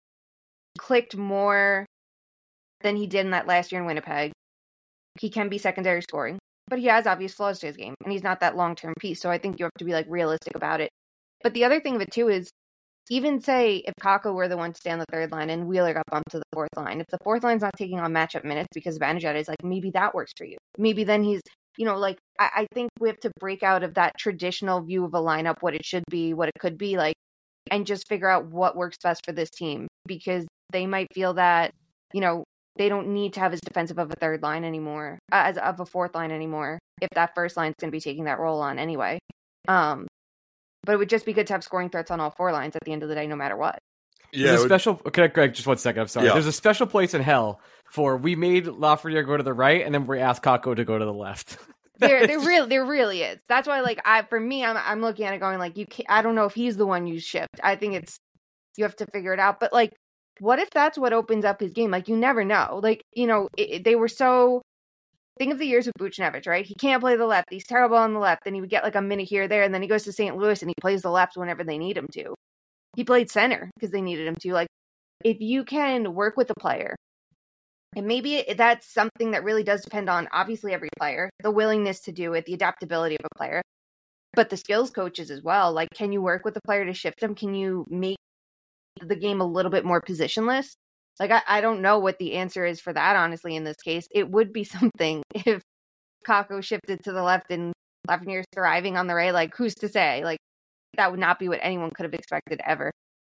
clicked more than he did in that last year in Winnipeg. He can be secondary scoring, but he has obvious flaws to his game, and he's not that long-term piece. So I think you have to be like realistic about it. But the other thing of it too is, even say if Kakko were the one to stay on the third line and Wheeler got bumped to the fourth line, if the fourth line's not taking on matchup minutes because Zibanejad is like, maybe that works for you. Maybe then he's, you know, like, I, I think we have to break out of that traditional view of a lineup, what it should be, what it could be like, and just figure out what works best for this team, because they might feel that, you know, they don't need to have as defensive of a third line anymore, uh, as of a fourth line anymore, if that first line's going to be taking that role on anyway. Um, but it would just be good to have scoring threats on all four lines at the end of the day, no matter what.
Yeah, There's a special. Can I, Greg, just one second. I'm sorry.
Yeah.
There's a special place in hell for we made Lafreniere go to the right, and then we asked Kakko to go to the left.
there, there really, there really is. That's why, like, I for me, I'm, I'm looking at it going like, you can't. I don't know if he's the one you shipped. I think it's you have to figure it out. But like, what if that's what opens up his game? Like, you never know. Like, you know, it, they were so. Think of the years with Buchnevich, right? He can't play the left. He's terrible on the left. Then he would get like a minute here, there, and then he goes to Saint Louis and he plays the left whenever they need him to. He played center because they needed him to. Like, if you can work with a player, and maybe that's something that really does depend on, obviously, every player, the willingness to do it, the adaptability of a player, but the skills coaches as well. Like, can you work with the player to shift them? Can you make the game a little bit more positionless? Like, I, I don't know what the answer is for that, honestly, in this case. It would be something if Kakko shifted to the left and Lafreniere's thriving on the right. Like, who's to say? Like, that would not be what anyone could have expected ever.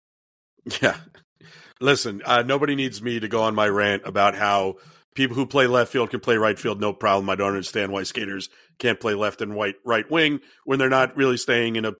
Yeah. Listen, uh, nobody needs me to go on my rant about how people who play left field can play right field, no problem. I don't understand why skaters can't play left and right, right wing when they're not really staying in a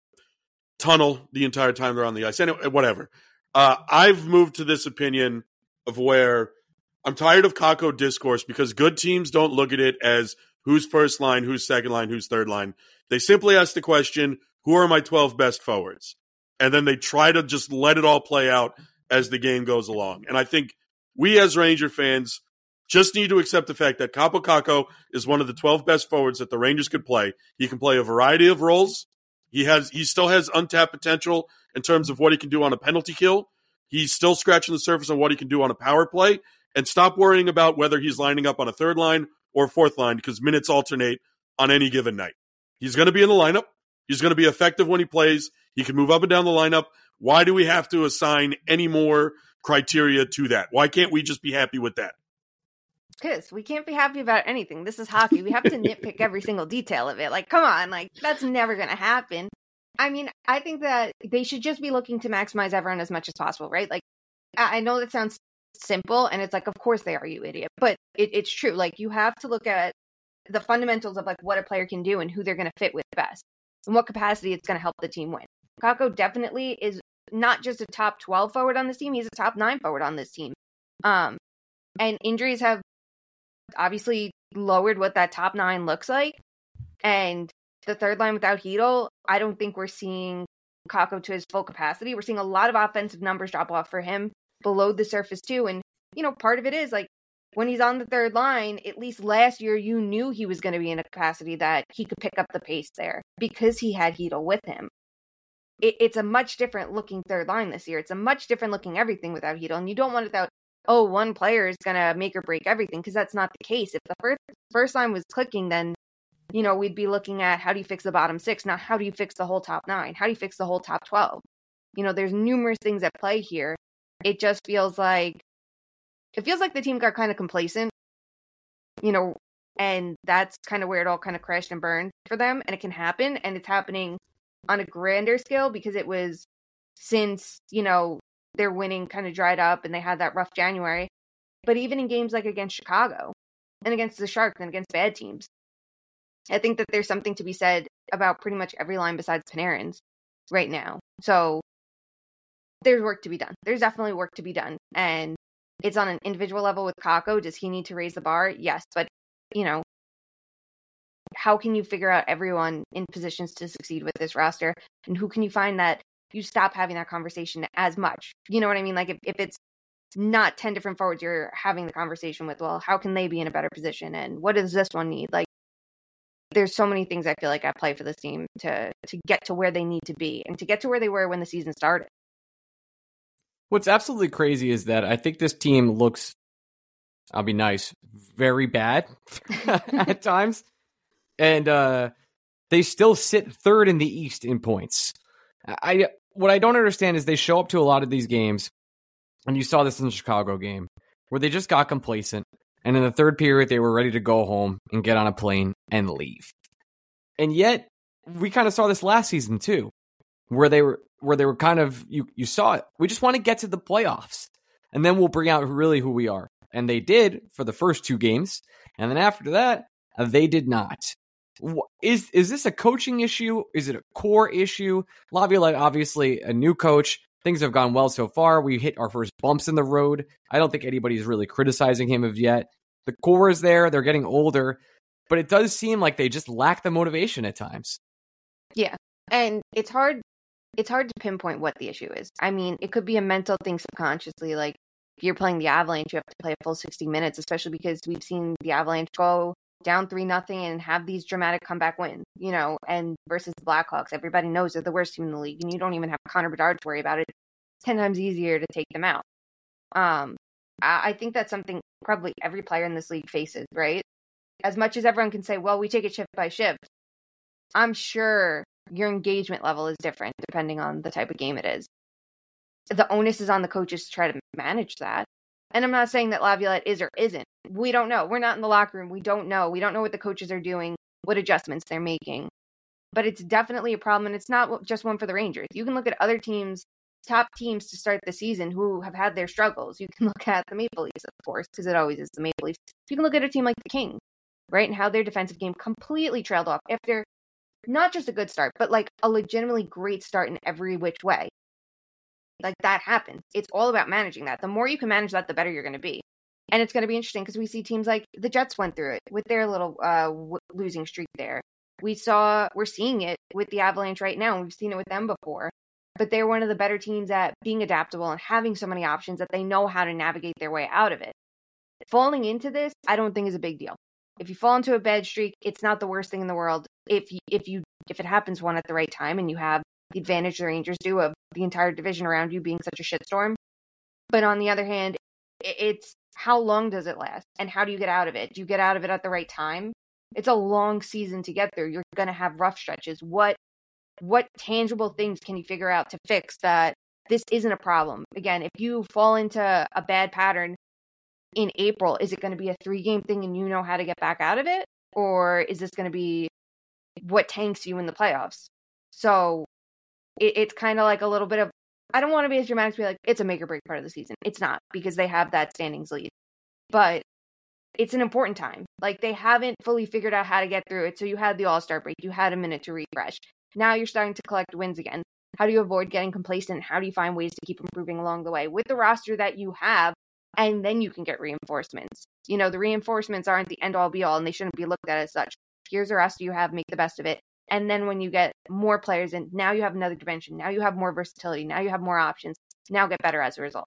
tunnel the entire time they're on the ice. Anyway, whatever. Uh, I've moved to this opinion of where I'm tired of Kakko discourse because good teams don't look at it as who's first line, who's second line, who's third line. They simply ask the question, who are my twelve best forwards? And then they try to just let it all play out as the game goes along. And I think we as Ranger fans just need to accept the fact that Kaapo Kakko is one of the twelve best forwards that the Rangers could play. He can play a variety of roles. He has he still has untapped potential in terms of what he can do on a penalty kill. He's still scratching the surface on what he can do on a power play, and stop worrying about whether he's lining up on a third line or fourth line because minutes alternate on any given night. He's going to be in the lineup. He's going to be effective when he plays. He can move up and down the lineup. Why do we have to assign any more criteria to that? Why can't we just be happy with that?
Because we can't be happy about anything. This is hockey. We have to nitpick every single detail of it. Like, come on, like, that's never going to happen. I mean, I think that they should just be looking to maximize everyone as much as possible, right? Like, I know that sounds simple, and it's like, of course they are, you idiot. But it, it's true. Like, you have to look at the fundamentals of, like, what a player can do and who they're going to fit with best, and what capacity it's going to help the team win. Kakko definitely is not just a top twelve forward on this team. He's a top nine forward on this team. Um, and injuries have obviously lowered what that top nine looks like. And the third line without Chytil, I don't think we're seeing Kakko to his full capacity. We're seeing a lot of offensive numbers drop off for him below the surface too. And, you know, part of it is like when he's on the third line, at least last year, you knew he was going to be in a capacity that he could pick up the pace there because he had Chytil with him. It, it's a much different looking third line this year. It's a much different looking everything without Chytil. And you don't want it without, oh, one player is going to make or break everything, because that's not the case. If the first, first line was clicking, then, you know, we'd be looking at how do you fix the bottom six, not how do you fix the whole top nine? How do you fix the whole top twelve? You know, there's numerous things at play here. It just feels like, it feels like the team got kind of complacent, you know, and that's kind of where it all kind of crashed and burned for them. And it can happen, and it's happening on a grander scale because it was since, you know, their winning kind of dried up and they had that rough January. But even in games like against Chicago and against the Sharks and against bad teams, I think that there's something to be said about pretty much every line besides Panarin's right now. So there's work to be done. There's definitely work to be done. And it's on an individual level with Kakko. Does he need to raise the bar? Yes. But, you know, how can you figure out everyone in positions to succeed with this roster? And who can you find that you stop having that conversation as much? You know what I mean? Like if, if it's not ten different forwards you're having the conversation with, well, how can they be in a better position? And what does this one need? Like, there's so many things I feel like I play for this team to to get to where they need to be and to get to where they were when the season started.
What's absolutely crazy is that I think this team looks, I'll be nice, very bad at times. And uh, they still sit third in the East in points. I What I don't understand is they show up to a lot of these games, and you saw this in the Chicago game, where they just got complacent. And in the third period, they were ready to go home and get on a plane and leave. And yet, we kind of saw this last season too, where they were where they were kind of, you, you saw it. We just want to get to the playoffs, and then we'll bring out really who we are. And they did for the first two games. And then after that, uh, they did not. Is is this a coaching issue? Is it a core issue? Laviolette, obviously a new coach. Things have gone well so far. We hit our first bumps in the road. I don't think anybody's really criticizing him of yet. The core is there. They're getting older. But it does seem like they just lack the motivation at times.
Yeah. And it's hard it's hard to pinpoint what the issue is. I mean, it could be a mental thing subconsciously. Like, if you're playing the Avalanche, you have to play a full sixty minutes, especially because we've seen the Avalanche go down three nothing and have these dramatic comeback wins, you know, and versus the Blackhawks, everybody knows they're the worst team in the league, and you don't even have Connor Bedard to worry about it. It's ten times easier to take them out. Um, I, I think that's something probably every player in this league faces, right? As much as everyone can say, well, we take it shift by shift, I'm sure your engagement level is different depending on the type of game it is. The onus is on the coaches to try to manage that. And I'm not saying that Laviolette is or isn't. We don't know. We're not in the locker room. We don't know. We don't know what the coaches are doing, what adjustments they're making. But it's definitely a problem, and it's not just one for the Rangers. You can look at other teams, top teams to start the season who have had their struggles. You can look at the Maple Leafs, of course, because it always is the Maple Leafs. You can look at a team like the Kings, right, and how their defensive game completely trailed off after not just a good start, but like a legitimately great start in every which way. Like, that happens. It's all about managing that. The more you can manage that, the better you're going to be. And it's going to be interesting because we see teams like the Jets went through it with their little uh, w- losing streak there. We saw, we're seeing it with the Avalanche right now. And we've seen it with them before. But they're one of the better teams at being adaptable and having so many options that they know how to navigate their way out of it. Falling into this, I don't think is a big deal. If you fall into a bad streak, it's not the worst thing in the world. If you, if you, if it happens one at the right time and you have the advantage the Rangers do of the entire division around you being such a shitstorm. But on the other hand, it's how long does it last? And how do you get out of it? Do you get out of it at the right time? It's a long season to get through. You're going to have rough stretches. What what tangible things can you figure out to fix that this isn't a problem? Again, if you fall into a bad pattern in April, is it going to be a three-game thing and you know how to get back out of it? Or is this going to be what tanks you in the playoffs? So it, it's kind of like a little bit of, I don't want to be as dramatic to be like, it's a make or break part of the season. It's not, because they have that standings lead. But it's an important time. Like, they haven't fully figured out how to get through it. So you had the All-Star break. You had a minute to refresh. Now you're starting to collect wins again. How do you avoid getting complacent? How do you find ways to keep improving along the way with the roster that you have? And then you can get reinforcements. You know, the reinforcements aren't the end all be all, and they shouldn't be looked at as such. Here's the roster you have, make the best of it. And then when you get more players in, now you have another dimension. Now you have more versatility. Now you have more options. Now get better as a result.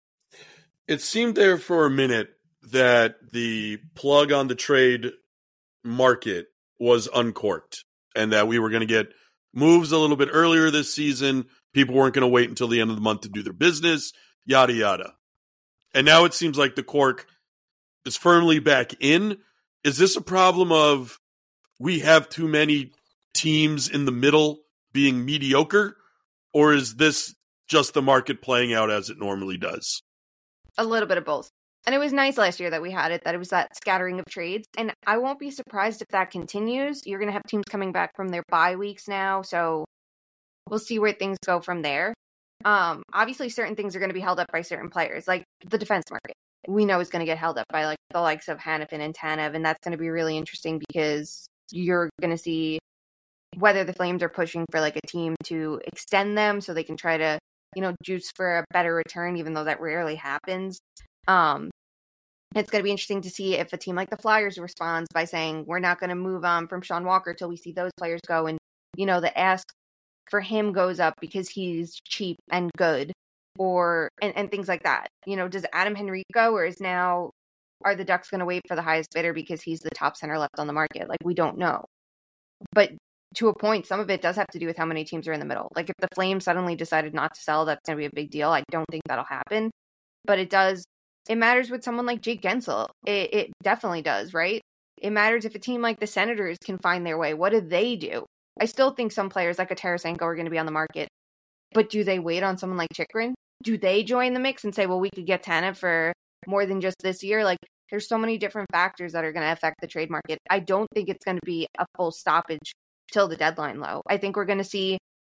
It seemed there for a minute that the plug on the trade market was uncorked and that we were going to get moves a little bit earlier this season. People weren't going to wait until the end of the month to do their business, yada, yada. And now it seems like the cork is firmly back in. Is this a problem of we have too many teams in the middle being mediocre, or is this just the market playing out as it normally does?
A little bit of both. And it was nice last year that we had it, that it was that scattering of trades. And I won't be surprised if that continues. You're going to have teams coming back from their bye weeks now, so we'll see where things go from there. Um, obviously, certain things are going to be held up by certain players, like the defense market. We know is going to get held up by like the likes of Hanifin and Tanev, and that's going to be really interesting because you're going to see whether the Flames are pushing for like a team to extend them so they can try to, you know, juice for a better return, even though that rarely happens. Um, it's going to be interesting to see if a team like the Flyers responds by saying, we're not going to move on from Sean Walker till we see those players go. And, you know, the ask for him goes up because he's cheap and good, or, and, and things like that. You know, does Adam Henrique go, or is now, are the Ducks going to wait for the highest bidder because he's the top center left on the market? Like, we don't know. But to a point, some of it does have to do with how many teams are in the middle. Like, if the Flames suddenly decided not to sell, that's going to be a big deal. I don't think that'll happen. But it does, it matters with someone like Jake Gensel. It, it definitely does, right? It matters if a team like the Senators can find their way. What do they do? I still think some players like a Tarasenko are going to be on the market. But do they wait on someone like Chychrun? Do they join the mix and say, well, we could get Tanev for more than just this year? Like, there's so many different factors that are going to affect the trade market. I don't think it's going to be a full stoppage till the deadline low. I think we're going to see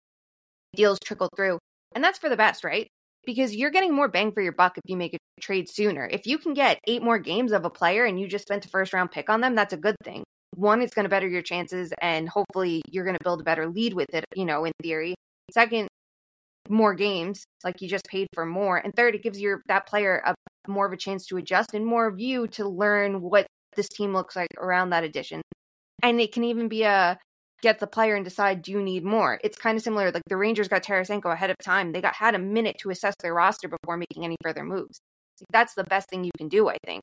deals trickle through. And that's for the best, right? Because you're getting more bang for your buck if you make a trade sooner. If you can get eight more games of a player and you just spent a first round pick on them, that's a good thing. One, it's going to better your chances, and hopefully you're going to build a better lead with it, you know, in theory. Second, more games, like you just paid for more. And third, it gives your that player a more of a chance to adjust and more of you to learn what this team looks like around that addition. And it can even be a get the player and decide, do you need more? It's kind of similar. Like the Rangers got Tarasenko ahead of time. They got had a minute to assess their roster before making any further moves. That's the best thing you can do, I think.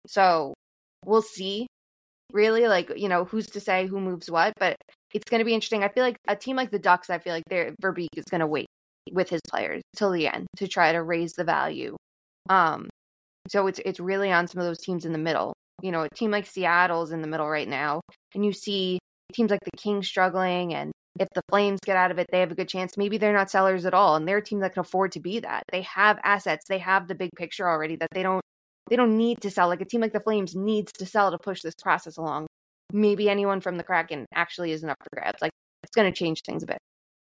So we'll see. Really, like, you know, who's to say who moves what? But it's going to be interesting. I feel like a team like the Ducks, I feel like their Verbeek is going to wait with his players till the end to try to raise the value. Um, so it's it's really on some of those teams in the middle. You know, a team like Seattle's in the middle right now, and you see teams like the Kings struggling, and if the Flames get out of it, they have a good chance. Maybe they're not sellers at all, and they're a team that can afford to be that. They have assets. They have the big picture already that they don't they don't need to sell. Like a team like the Flames needs to sell to push this process along. Maybe anyone from the Kraken actually isn't up for grabs. Like, it's going to change things a bit.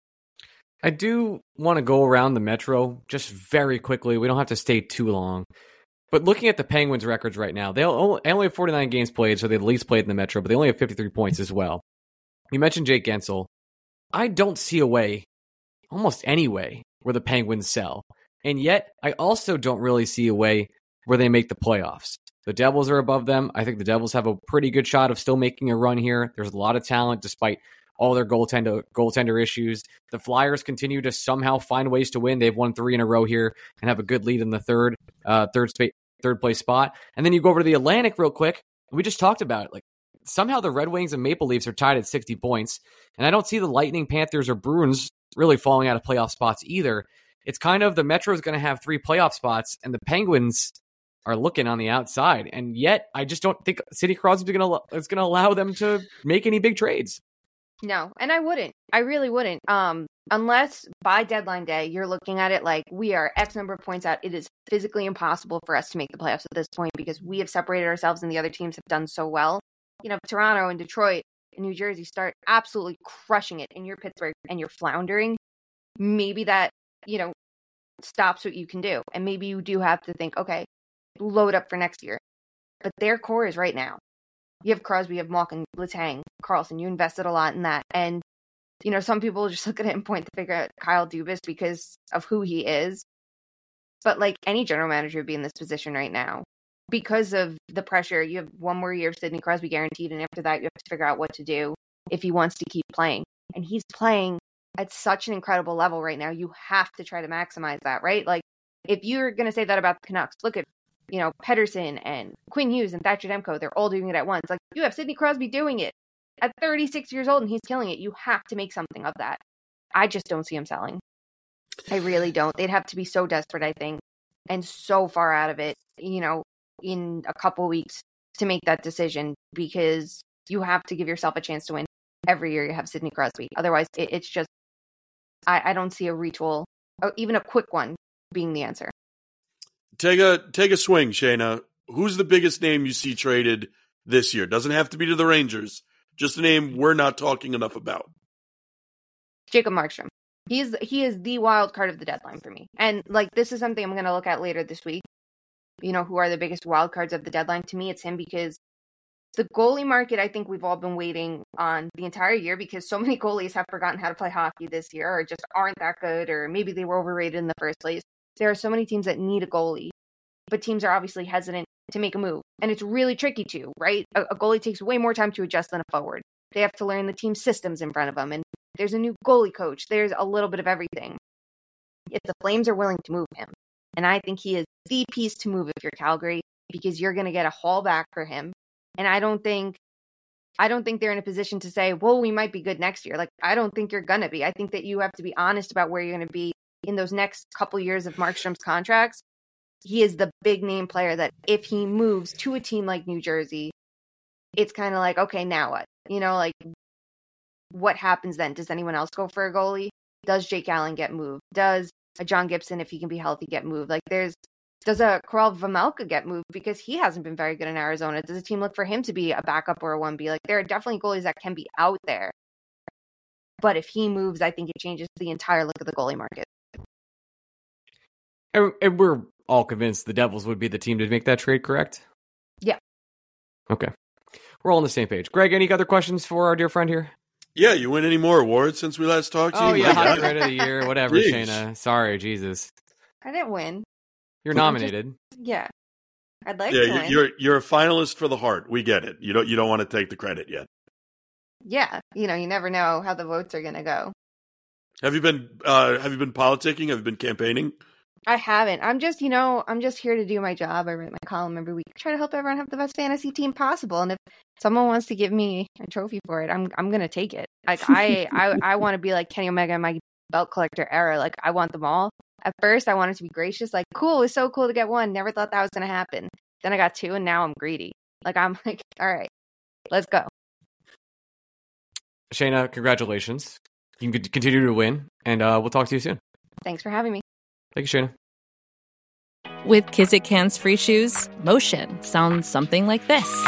I do want to go around the Metro just very quickly. We don't have to stay too long. But looking at the Penguins' records right now, they only have forty-nine games played, so they at least played in the Metro, but they only have fifty-three points as well. You mentioned Jake Gensel. I don't see a way, almost any way, where the Penguins sell. And yet, I also don't really see a way where they make the playoffs. The Devils are above them. I think the Devils have a pretty good shot of still making a run here. There's a lot of talent despite all their goaltender goaltender issues. The Flyers continue to somehow find ways to win. They've won three in a row here and have a good lead in the third uh, third spa- third place spot. And then you go over to the Atlantic real quick. We just talked about it. Like, somehow the Red Wings and Maple Leafs are tied at sixty points. And I don't see the Lightning, Panthers, or Bruins really falling out of playoff spots either. It's kind of the Metro is going to have three playoff spots, and the Penguins are looking on the outside. And yet, I just don't think Sidney Crosby is going to is going to allow them to make any big trades.
No, and I wouldn't. I really wouldn't. Um, unless by deadline day, you're looking at it like we are X number of points out. It is physically impossible for us to make the playoffs at this point because we have separated ourselves and the other teams have done so well. You know, Toronto and Detroit and New Jersey start absolutely crushing it, and you're Pittsburgh and you're floundering. Maybe that, you know, stops what you can do. And maybe you do have to think, okay, load up for next year. But their core is right now. You have Crosby, you have Malkin, Letang, Carlson. You invested a lot in that. And, you know, some people just look at it and point the finger at Kyle Dubas because of who he is. But, like, any general manager would be in this position right now. Because of the pressure, you have one more year of Sidney Crosby guaranteed. And after that, you have to figure out what to do if he wants to keep playing. And he's playing at such an incredible level right now. You have to try to maximize that, right? Like, if you're going to say that about the Canucks, look at, you know, Pettersson and Quinn Hughes and Thatcher Demko, they're all doing it at once. Like, you have Sidney Crosby doing it at thirty-six years old and he's killing it. You have to make something of that. I just don't see him selling. I really don't. They'd have to be so desperate, I think, and so far out of it, you know, in a couple weeks to make that decision, because you have to give yourself a chance to win every year you have Sidney Crosby. Otherwise, it, it's just, I, I don't see a retool, or even a quick one, being the answer.
Take a take a swing, Shayna. Who's the biggest name you see traded this year? Doesn't have to be to the Rangers. Just a name we're not talking enough about.
Jacob Markstrom. He's he is the wild card of the deadline for me. And like, this is something I'm going to look at later this week. You know, who are the biggest wild cards of the deadline? To me, it's him, because The goalie market, I think we've all been waiting on the entire year because so many goalies have forgotten how to play hockey this year or just aren't that good, or maybe they were overrated in the first place. There are so many teams that need a goalie, but teams are obviously hesitant to make a move. And it's really tricky to, right? A, a goalie takes way more time to adjust than a forward. They have to learn the team systems in front of them. And there's a new goalie coach. There's a little bit of everything. If the Flames are willing to move him, and I think he is the piece to move if you're Calgary, because you're going to get a haul back for him. And I don't think, I don't think they're in a position to say, well, we might be good next year. Like, I don't think you're going to be. I think that you have to be honest about where you're going to be in those next couple years of Markstrom's contracts. He is the big name player that if he moves to a team like New Jersey, it's kind of like, okay, now what? You know, like, what happens then? Does anyone else go for a goalie? Does Jake Allen get moved? Does a John Gibson, if he can be healthy, get moved? Like, there's, does a Karel Vejmelka get moved because he hasn't been very good in Arizona? Does a team look for him to be a backup or a one B? Like, there are definitely goalies that can be out there. But if he moves, I think it changes the entire look of the goalie market.
And, and we're all convinced the Devils would be the team to make that trade, correct?
Yeah.
Okay. We're all on the same page. Greg, any other questions for our dear friend here?
Yeah, you win any more awards since we last talked to
oh,
you?
Oh, yeah, Hockey Red of the Year, whatever,
Jeez.
Shayna. Sorry, Jesus.
I didn't win.
You're nominated.
Just, yeah. I'd like
yeah,
to win.
You're, you're a finalist for the Hart. We get it. You don't, you don't want to take the credit yet.
Yeah. You know, you never know how the votes are going to go.
Have you been, uh, have you been politicking? Have you been campaigning?
I haven't. I'm just, you know, I'm just here to do my job. I write my column every week. I try to help everyone have the best fantasy team possible. And if someone wants to give me a trophy for it, I'm I'm gonna take it. Like I I, I want to be like Kenny Omega in my belt collector era. Like I want them all. At first, I wanted to be gracious. Like, cool, it's so cool to get one. Never thought that was gonna happen. Then I got two, and now I'm greedy. Like I'm like, all right, let's go.
Shayna, congratulations. You can continue to win, and uh, we'll talk to you soon.
Thanks for having me.
Thank you, Shayna.
With Kizik Hands Free Shoes, motion sounds something like this.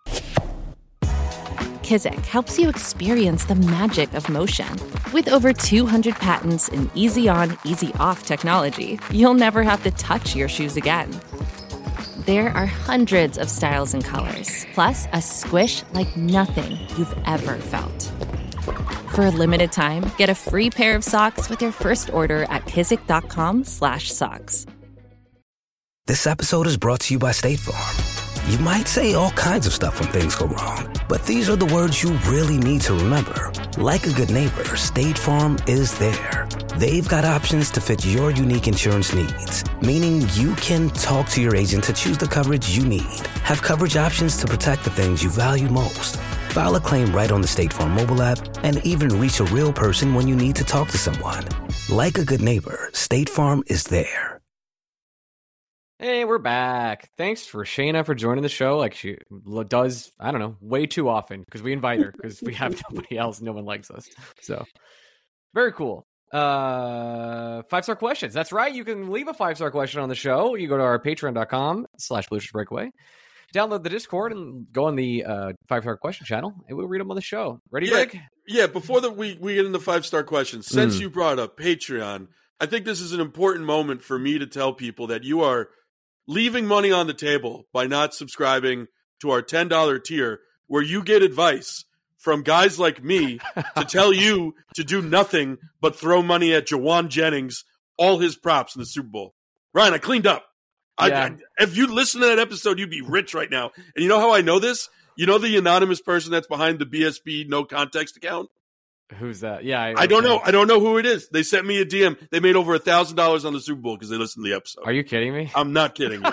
Kizik helps you experience the magic of motion. With over two hundred patents and easy-on, easy-off technology, you'll never have to touch your shoes again. There are hundreds of styles and colors, plus a squish like nothing you've ever felt. For a limited time, get a free pair of socks with your first order at kizik.com slash socks.
This episode is brought to you by State Farm. You might say all kinds of stuff when things go wrong, but these are the words you really need to remember. Like a good neighbor, State Farm is there. They've got options to fit your unique insurance needs, meaning you can talk to your agent to choose the coverage you need. Have coverage options to protect the things you value most. File a claim right on the State Farm mobile app and even reach a real person when you need to talk to someone. Like a good neighbor, State Farm is there.
Hey, we're back. Thanks for Shayna for joining the show like she does, I don't know, way too often because we invite her because we have nobody else. No one likes us. So, very cool. Uh, five-star questions. That's right. You can leave a five-star question on the show. You go to our patreon.com slash Blue Shirts Breakaway. Download the Discord and go on the uh, five-star question channel, and we'll read them on the show. Ready,
yeah,
Greg?
Yeah, before the, we, we get into five-star questions, since mm. you brought up Patreon, I think this is an important moment for me to tell people that you are leaving money on the table by not subscribing to our ten dollars tier, where you get advice from guys like me to tell you to do nothing but throw money at Jawan Jennings, all his props in the Super Bowl. Ryan, I cleaned up.
Yeah.
I, I, if you listen to that episode, you'd be rich right now. And you know how I know this? You know the anonymous person that's behind the B S B no context account?
Who's that? Yeah. I,
I don't know. I don't know who it is. They sent me a D M. They made over a thousand dollars on the Super Bowl because they listened to the episode.
Are you kidding me?
I'm not kidding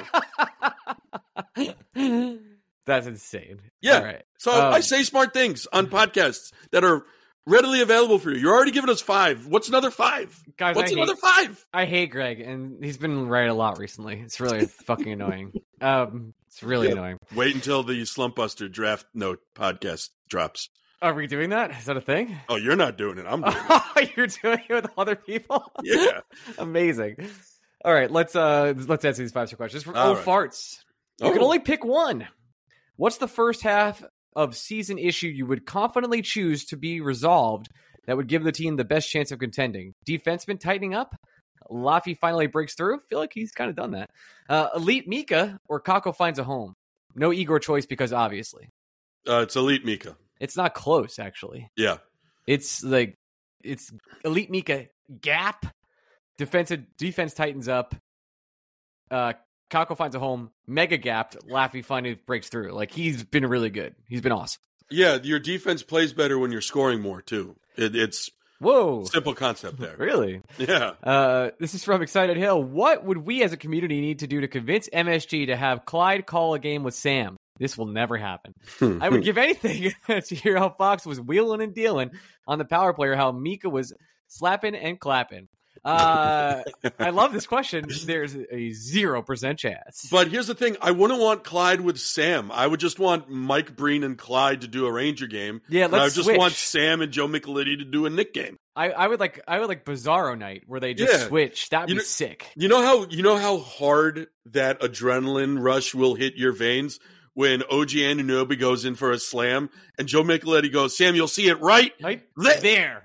you. That's insane.
Yeah.
All right.
So
um,
I say smart things on podcasts that are readily available for you. You're already giving us five. What's another five?
Guys,
What's
I
another
hate,
five?
I hate Greg, and he's been right a lot recently. It's really fucking annoying. Um, it's really yeah. annoying.
Wait until the Slump Buster Draft Note podcast drops.
Are we doing that? Is that a thing?
Oh, you're not doing it. I'm doing
oh, it. You're doing it with other people?
Yeah.
Amazing. All right, let's uh let's answer these five-star questions. From Oh right. Farts. You oh. can only pick one. What's the first half of season issue you would confidently choose to be resolved that would give the team the best chance of contending? Defenseman tightening up? Laffy finally breaks through? I feel like he's kind of done that. Uh, Elite Mika or Kakko finds a home? No Igor choice because obviously.
Uh, it's Elite Mika.
It's not close, actually.
Yeah.
It's like, it's Elite Mika gap, defensive defense tightens up, uh, Kako finds a home, mega gapped, Laffy finally breaks through. Like, he's been really good. He's been awesome.
Yeah, your defense plays better when you're scoring more, too. It, it's
Whoa.
simple concept there.
Really?
Yeah.
Uh, this is from Excited Hill. What would we as a community need to do to convince M S G to have Clyde call a game with Sam? This will never happen. I would give anything to hear how Fox was wheeling and dealing on the power play, or how Mika was slapping and clapping. Uh, I love this question. There's a zero percent chance.
But here's the thing. I wouldn't want Clyde with Sam. I would just want Mike Breen and Clyde to do a Ranger game.
Yeah, let's
and I just
switch.
want Sam and Joe Micheletti to do a Nick game.
I, I would like I would like Bizarro Night where they just
Yeah.
switch. That'd
You
be
know-
sick.
You know how you know how hard that adrenaline rush will hit your veins when O G Anunoby goes in for a slam and Joe Micheletti goes, Sam, you'll see it right,
right
there.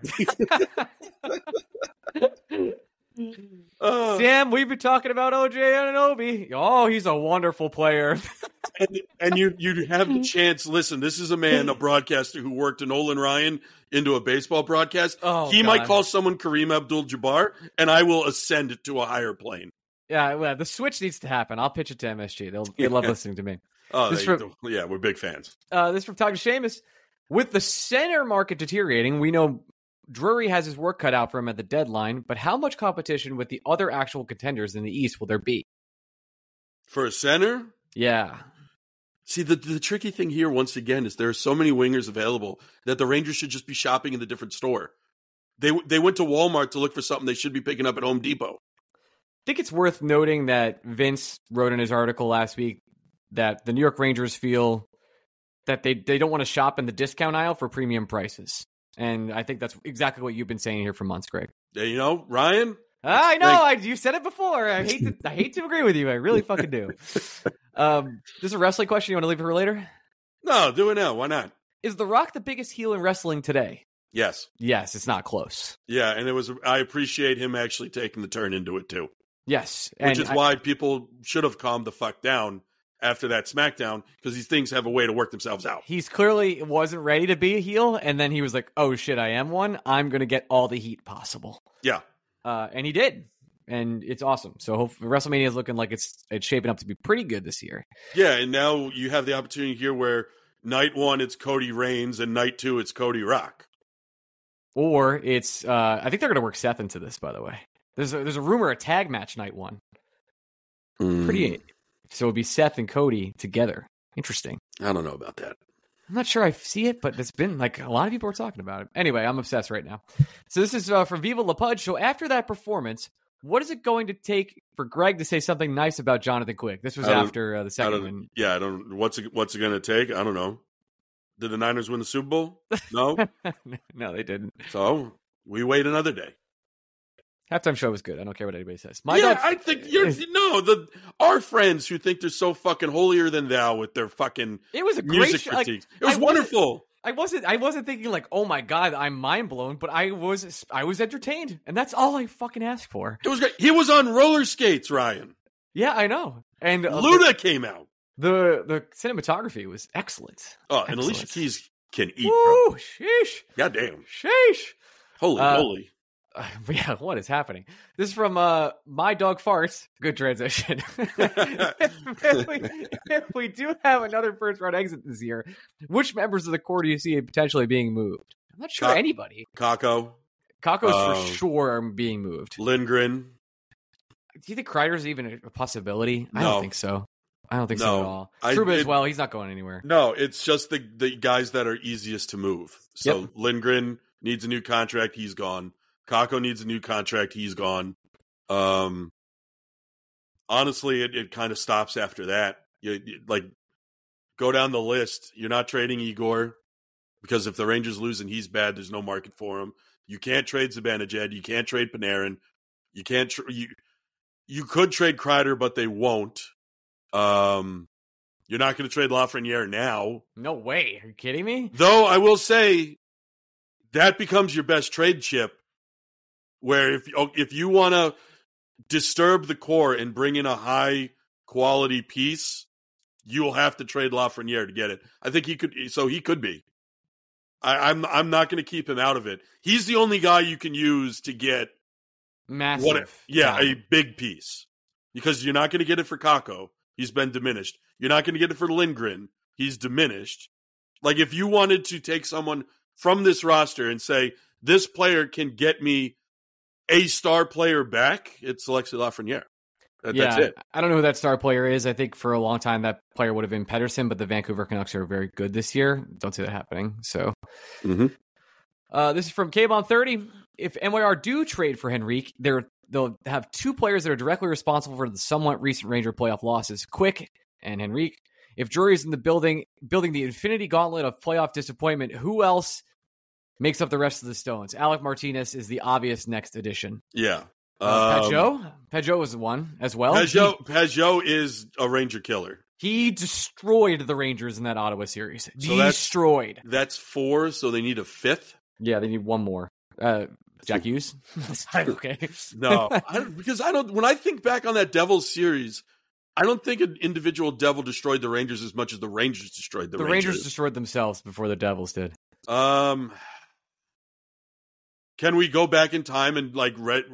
Uh,
Sam, we've been talking about O J Anunoby. Oh, he's a wonderful player.
and, and you you have the chance. Listen, this is a man, a broadcaster who worked a Nolan Ryan into a baseball broadcast.
Oh,
he
God.
might call someone Kareem Abdul-Jabbar, and I will ascend it to a higher plane.
Yeah, well, the switch needs to happen. I'll pitch it to M S G. They'll they love listening to me.
Oh,
This
they-
from-
yeah, we're big fans.
Uh, this from Talking Seamus. With the center market deteriorating, we know Drury has his work cut out for him at the deadline, but how much competition with the other actual contenders in the East will there be?
For a center?
Yeah.
See, the the tricky thing here, once again, is there are so many wingers available that the Rangers should just be shopping in the different store. They they went to Walmart to look for something they should be picking up at Home Depot.
I think it's worth noting that Vince wrote in his article last week that the New York Rangers feel that they, they don't want to shop in the discount aisle for premium prices. And I think that's exactly what you've been saying here for months, Greg.
Yeah, you know, Ryan?
I know, I, you said it before. I hate to I hate to agree with you. I really fucking do. Um, this is a wrestling question. You want to leave it for later?
No, do it now. Why not?
Is The Rock the biggest heel in wrestling today?
Yes.
Yes, it's not close.
Yeah, and it was. I appreciate him actually taking the turn into it, too.
Yes.
Which
and
is
I-
why people should have calmed the fuck down after that SmackDown, because these things have a way to work themselves out.
He's clearly wasn't ready to be a heel, and then he was like, oh shit, I am one. I'm going to get all the heat possible.
Yeah.
Uh, and he did. And it's awesome. So hopefully WrestleMania is looking like it's it's shaping up to be pretty good this year.
Yeah, and now you have the opportunity here where night one it's Cody Reigns and night two it's Cody Rock.
Or it's, uh, I think they're going to work Seth into this, by the way. There's a, there's a rumor a tag match night one.
Mm.
Pretty. So it'd be Seth and Cody together. Interesting.
I don't know about that.
I'm not sure I see it, but it's been like a lot of people are talking about it. Anyway, I'm obsessed right now. So this is uh, from Viva La Pudge. So after that performance, what is it going to take for Greg to say something nice about Jonathan Quick? This was
I don't-
after uh, the
I
second
don't-
one.
Yeah, I don't. What's it, what's it going to take? I don't know. Did the Niners win the Super Bowl? No.
No, they didn't.
So we wait another day.
Halftime show was good. I don't care what anybody says. My
yeah,
dog-
I think you're no the our friends who think they're so fucking holier than thou with their fucking
It was a great
music
show. Like,
critiques. it was
I wasn't-
wonderful.
I wasn't. I wasn't thinking like, "Oh my god, I'm mind blown," but I was. I was entertained, and that's all I fucking asked for.
It was great. He was on roller skates, Ryan.
Yeah, I know. And uh,
Luda
the,
came out.
The the cinematography was excellent.
Oh, and
Excellent.
Alicia Keys can eat,
Woo,
bro.
sheesh,
Goddamn.
sheesh.
Holy
Uh,
moly.
Uh, yeah, what is happening? This is from uh, My Dog Farts. Good transition. if, we, if we do have another first round exit this year, which members of the core do you see potentially being moved? I'm not sure
Ka-
anybody.
Kako.
Kakos
Um,
for sure are being moved.
Lindgren.
Do you think Kreider's even a possibility? I
No.
don't think so. I don't think
No.
so at all.
I-
Truba as
it-
well. He's not going anywhere.
No, it's just the, the guys that are easiest to move. So
Yep.
Lindgren needs a new contract. He's gone. Kako needs a new contract. He's gone. Um, honestly, it, it kind of stops after that. You, you- like, go down the list. You're not trading Igor because if the Rangers lose and he's bad, there's no market for him. You can't trade Zibanejad. You can't trade Panarin. You can't. Tr- you you could trade Kreider, but they won't. Um, you're not going to trade Lafreniere now.
No way. Are you kidding me?
Though I will say that becomes your best trade chip. Where if if you want to disturb the core and bring in a high quality piece, you'll have to trade Lafreniere to get it. I think he could, so he could be. I, I'm I'm not going to keep him out of it. He's the only guy you can use to get
massive.
What, yeah,
yeah,
a big piece. Because you're not going to get it for Kakko. He's been diminished. You're not going to get it for Lindgren. He's diminished. Like, if you wanted to take someone from this roster and say, this player can get me a star player back, it's Alexis Lafreniere. That,
yeah,
that's it.
I don't know who that star player is. I think for a long time that player would have been Pedersen, but the Vancouver Canucks are very good this year. Don't see that happening. So,
mm-hmm.
uh, this is from K-Bon thirty. If N Y R do trade for Henrique, they're, they'll have two players that are directly responsible for the somewhat recent Ranger playoff losses, Quick and Henrique. If Drury's in the building, building the infinity gauntlet of playoff disappointment, who else makes up the rest of the Stones? Alec Martinez is the obvious next addition.
Yeah.
Uh,
um,
Peugeot? Peugeot was the one as well.
Peugeot,
he,
Peugeot is a Ranger killer.
He destroyed the Rangers in that Ottawa series.
So
destroyed.
That's, that's four, so they need a fifth?
Yeah, they need one more. Uh, Jack Hughes? Okay.
No, I don't, because I don't, when I think back on that Devils series, I don't think an individual Devil destroyed the Rangers as much as the Rangers destroyed the,
the
Rangers.
The Rangers destroyed themselves before the Devils did.
Um, Can we go back in time and, like, re-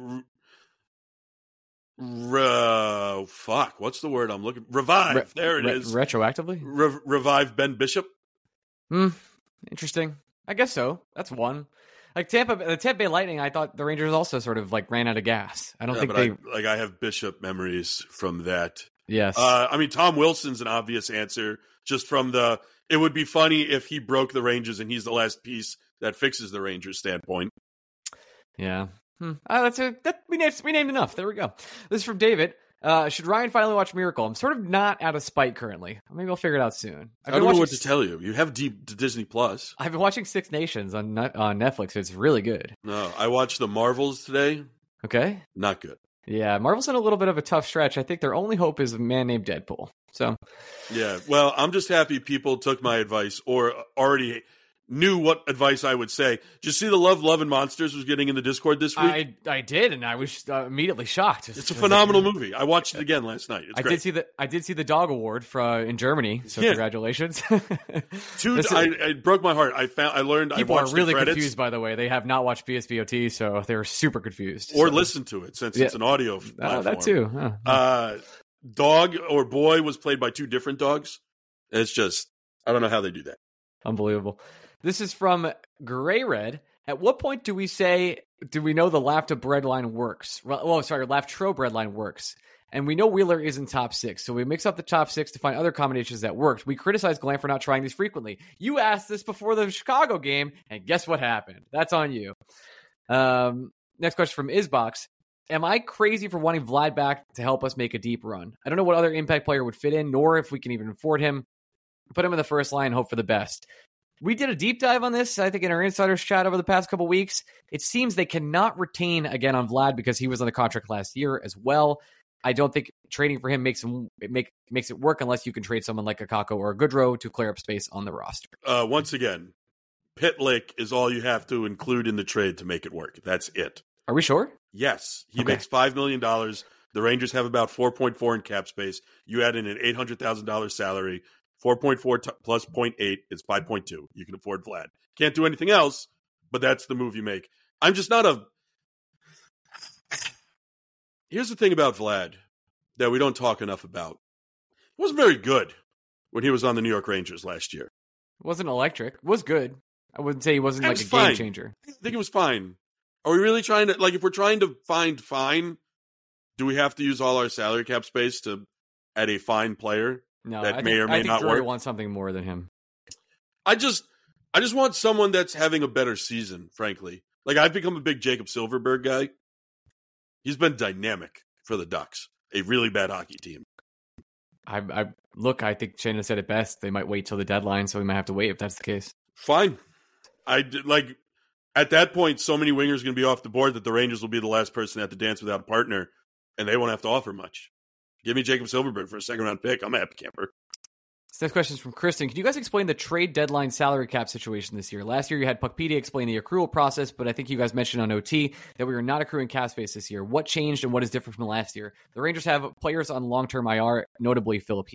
re- uh, fuck, what's the word I'm looking Revive. Re- there it
re-
is.
Retroactively?
Re- revive Ben Bishop?
Hmm, interesting. I guess so. That's one. Like Tampa, the Tampa Bay Lightning, I thought the Rangers also sort of like ran out of gas. I don't
yeah,
think
but
they
I, like I have Bishop memories from that.
Yes,
uh, I mean Tom Wilson's an obvious answer just from the. It would be funny if he broke the Rangers and he's the last piece that fixes the Rangers standpoint.
Yeah, hmm. uh, that's a that we named we named enough. There we go. This is from David. Uh, should Ryan finally watch Miracle? I'm sort of not out of spite currently. Maybe I'll figure it out soon. I've
I don't know what to
s-
tell you. You have deep to Disney Plus.
I've been watching Six Nations on on Netflix. It's really good.
No, I watched the Marvels today.
Okay,
not good.
Yeah, Marvel's in a little bit of a tough stretch. I think their only hope is a man named Deadpool. So,
yeah. Well, I'm just happy people took my advice or already knew what advice I would say. Did you see the Love, Love, and Monsters was getting in the Discord this week?
I I did, and I was uh, immediately shocked.
It's, it's a phenomenal like, movie. I watched it again last night. It's
I
great.
did see the I did see the Dog Award for uh, in Germany. So yeah. Congratulations.
Two, is, I, it broke my heart. I found. I learned.
People
I watched
are really
the
confused. By the way, they have not watched B S B O T, so they're super confused.
Or
so.
listened to it since yeah. it's an audio platform.
Uh, that too. Huh.
Uh, dog or boy was played by two different dogs. It's just I don't know how they do that.
Unbelievable. This is from Gray Red. At what point do we say, do we know the Lafta bread line works? Well, oh, sorry, Laftro bread line works. And we know Wheeler isn't top six, so we mix up the top six to find other combinations that worked. We criticize Glenn for not trying these frequently. You asked this before the Chicago game, and guess what happened? That's on you. Um, next question from Isbox. Am I crazy for wanting Vlad back to help us make a deep run? I don't know what other impact player would fit in, nor if we can even afford him. Put him in the first line, hope for the best. We did a deep dive on this, I think, in our insiders chat over the past couple weeks. It seems they cannot retain again on Vlad because he was on the contract last year as well. I don't think trading for him makes him it make makes it work unless you can trade someone like a Kakko or a Goodrow to clear up space on the roster.
Uh, once again, Pitlick is all you have to include in the trade to make it work. That's it.
Are we sure?
Yes. He
okay.
makes five million dollars. The Rangers have about four point four in cap space. You add in an eight hundred thousand dollars salary. four point four t- plus zero point eight is five point two. You can afford Vlad. Can't do anything else, but that's the move you make. I'm just not a... Here's the thing about Vlad that we don't talk enough about. He wasn't very good when he was on the New York Rangers last year.
It wasn't electric. It was good. I wouldn't say he wasn't
it
like
was
a
fine.
game changer.
I think it was fine. Are we really trying to... Like, if we're trying to find fine, do we have to use all our salary cap space to add a fine player?
No,
that
I
may
think,
or may
I think
not
Drury
work.
wants something more than him.
I just, I just want someone that's having a better season. Frankly, like I've become a big Jacob Silverberg guy. He's been dynamic for the Ducks, a really bad hockey team.
I, I look. I think Shayna said it best. They might wait till the deadline, so we might have to wait if that's the case.
Fine. I did, like at that point, so many wingers are going to be off the board that the Rangers will be the last person at the dance without a partner, and they won't have to offer much. Give me Jacob Silverberg for a second-round pick. I'm a happy camper.
So next question is from Kristen. Can you guys explain the trade deadline salary cap situation this year? Last year you had Puckpedia explain the accrual process, but I think you guys mentioned on O T that we were not accruing cap space this year. What changed and what is different from last year? The Rangers have players on long-term I R, notably Philip Heel.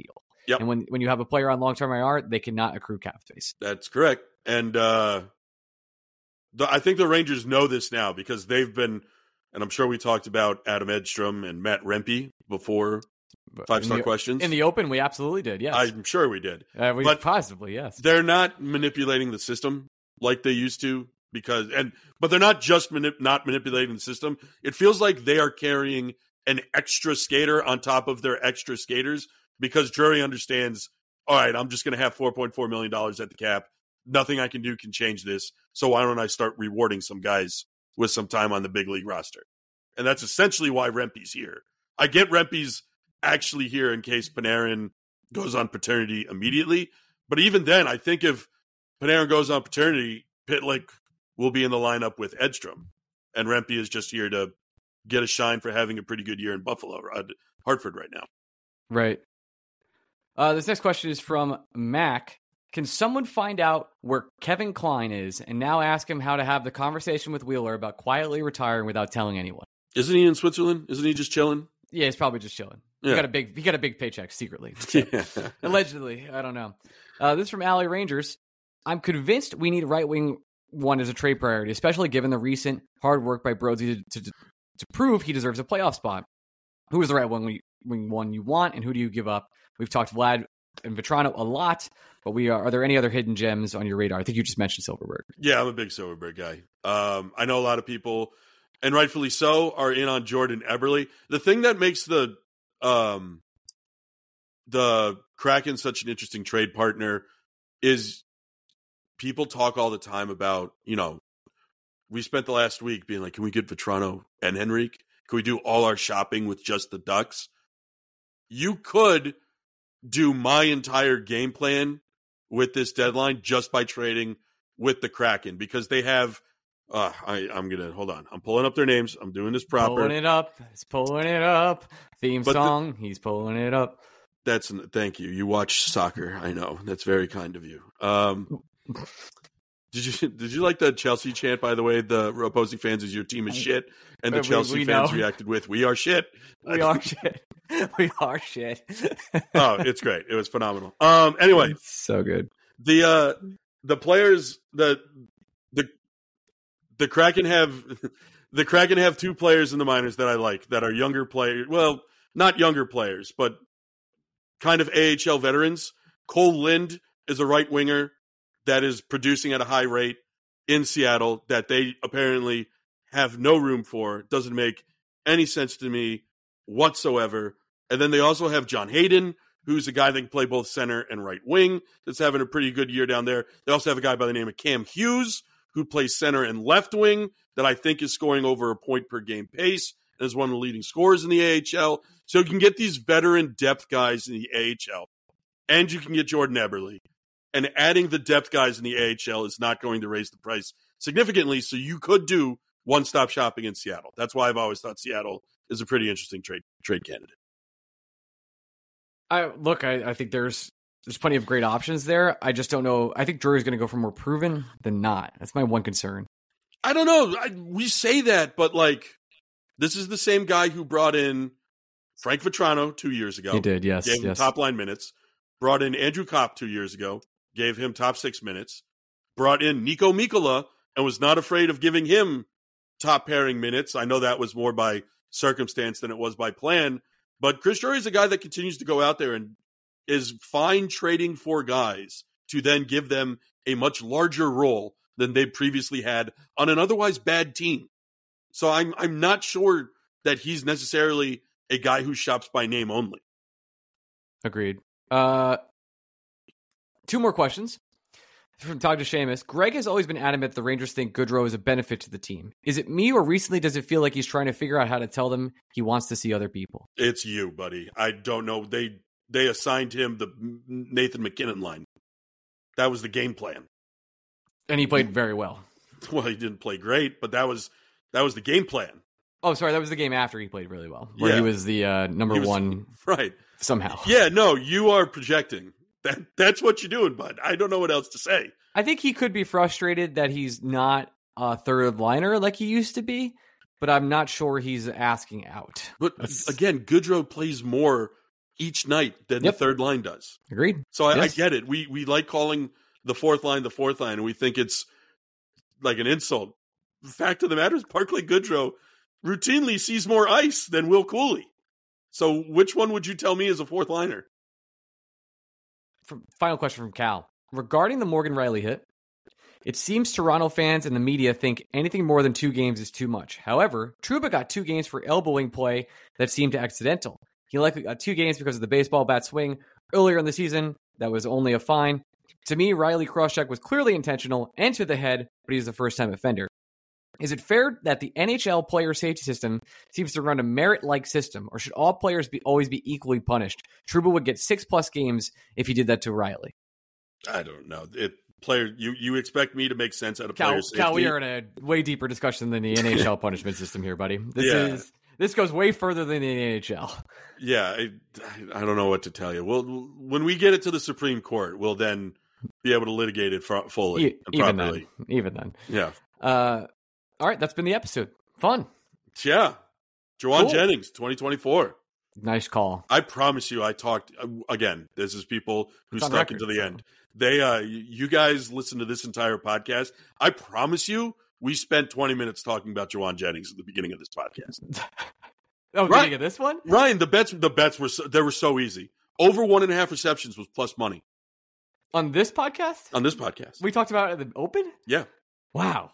Yep.
And when, when you have a player on long-term I R, they cannot accrue cap space.
That's correct. And uh, the, I think the Rangers know this now because they've been, and I'm sure we talked about Adam Edstrom and Matt Rempe before Five-Star Questions.
In the open, we absolutely did, yes.
I'm sure we did.
Uh, we
but
possibly, yes.
They're not manipulating the system like they used to. Because and but they're not just manip- not manipulating the system. It feels like they are carrying an extra skater on top of their extra skaters because Drury understands, all right, I'm just going to have four point four million dollars at the cap. Nothing I can do can change this. So why don't I start rewarding some guys with some time on the big league roster? And that's essentially why Rempe's here. I get Rempe's actually here in case Panarin goes on paternity immediately. But even then, I think if Panarin goes on paternity, Pitlick will be in the lineup with Edstrom. And Rempe is just here to get a shine for having a pretty good year in Buffalo, uh, Hartford right now.
Right. Uh, this next question is from Mac. Can someone find out where Kevin Klein is and now ask him how to have the conversation with Wheeler about quietly retiring without telling anyone?
Isn't he in Switzerland? Isn't he just chilling?
Yeah, he's probably just chilling.
Yeah.
He got a big he got a big paycheck secretly.
Yeah.
Allegedly. I don't know. Uh, this is from Alley Rangers. I'm convinced we need right wing one as a trade priority, especially given the recent hard work by Brodzy to, to, to prove he deserves a playoff spot. Who is the right wing one you want, and who do you give up? We've talked Vlad and Vetrano a lot, but we are, are there any other hidden gems on your radar? I think you just mentioned Silfverberg.
Yeah, I'm a big Silfverberg guy. Um, I know a lot of people, and rightfully so, are in on Jordan Eberle. The thing that makes the um, the Kraken such an interesting trade partner is people talk all the time about, you know, we spent the last week being like, can we get Vetrano and Henrique? Can we do all our shopping with just the Ducks? You could do my entire game plan with this deadline just by trading with the Kraken because they have, uh, I, I'm going to, hold on. I'm pulling up their names. I'm doing this proper.
Pulling it up. He's pulling it up. Theme
But
song.
the-
He's pulling it up.
That's, thank you. You watch soccer. I know. That's very kind of you. Um, Did you did you like the Chelsea chant, by the way? The opposing fans is your team is shit. And the
We-
Chelsea
we
fans
know.
reacted with, we are shit.
We are shit. We are shit.
Oh, it's great. It was phenomenal. Um, anyway.
So good.
The uh the players the the the Kraken have the Kraken have two players in the minors that I like that are younger players. Well, not younger players, but kind of A H L veterans. Cole Lind is a right winger that is producing at a high rate in Seattle that they apparently have no room for. Doesn't make any sense to me whatsoever. And then they also have John Hayden, who's a guy that can play both center and right wing, that's having a pretty good year down there. They also have a guy by the name of Cam Hughes, who plays center and left wing, that I think is scoring over a point per game pace and is one of the leading scorers in the A H L. So you can get these veteran depth guys in the A H L, and you can get Jordan Eberle. And adding the depth guys in the A H L is not going to raise the price significantly, so you could do one-stop shopping in Seattle. That's why I've always thought Seattle is a pretty interesting trade trade candidate.
I look, I, I think there's there's plenty of great options there. I just don't know. I think Drury's going to go for more proven than not. That's my one concern.
I don't know. I, we say that, but like, this is the same guy who brought in Frank Vetrano two years ago.
He did, yes.
Gave him
yes.
top line minutes. Brought in Andrew Kopp two years ago. Gave him top six minutes. Brought in Nico Mikkola and was not afraid of giving him top pairing minutes. I know that was more by circumstance than it was by plan. But Chris Drury is a guy that continues to go out there and is fine trading for guys to then give them a much larger role than they previously had on an otherwise bad team. So I'm I'm not sure that he's necessarily a guy who shops by name only.
Agreed. Uh, two more questions from Todd to Seamus. Greg has always been adamant the Rangers think Goodrow is a benefit to the team. Is it me, or recently does it feel like he's trying to figure out how to tell them he wants to see other people?
It's you, buddy. I don't know. They they assigned him the Nathan McKinnon line. That was the game plan.
And he played very well.
Well, he didn't play great, but that was that was the game plan.
Oh, sorry, that was the game after he played really well, where
Yeah.
he was the uh, number
was-
one
Right.
somehow.
Yeah, no, you are projecting. That that's what you're doing, bud. I don't know what else to say.
I think he could be frustrated that he's not a third liner like he used to be, but I'm not sure he's asking out.
But
That's-
again, Goodrow plays more each night than
Yep.
the third line does.
Agreed.
So I,
Yes.
I get it. We we like calling the fourth line the fourth line, and we think it's like an insult. The fact of the matter is, Barclay Goodrow routinely sees more ice than Will Cooley. So which one would you tell me is a fourth liner?
From, final question from Cal. Regarding the Morgan Riley hit, it seems Toronto fans and the media think anything more than two games is too much. However, Trouba got two games for elbowing play that seemed accidental. He likely got two games because of the baseball bat swing earlier in the season. That was only a fine. To me, Riley cross-check was clearly intentional and to the head, but he's a first-time offender. Is it fair that the N H L player safety system seems to run a merit-like system, or should all players be always be equally punished? Trouba would get six-plus games if he did that to Riley.
I don't know. It player you, you expect me to make sense out of
Cal,
player safety?
Cal, we are in a way deeper discussion than the N H L punishment system here, buddy. This
Yeah.
is this goes way further than the N H L.
Yeah, I, I don't know what to tell you. Well, when we get it to the Supreme Court, we'll then be able to litigate it fr- fully
E-
and
even
properly.
then, even then.
Yeah.
Uh, all right, that's been the episode. Fun.
Yeah. Juwan
Cool.
Jennings, twenty twenty-four.
Nice call.
I promise you, I talked again. This is people who
It's on
stuck
record,
into the
so.
end. They, uh, you guys listen to this entire podcast. I promise you, we spent twenty minutes talking about Juwan Jennings at the beginning of this podcast.
Oh,
Right.
did you get this one?
Ryan, the bets, the bets were so, they were so easy. Over one and a half receptions was plus money
On this podcast?
on this podcast.
We talked about it at the Open?
Yeah,
Wow.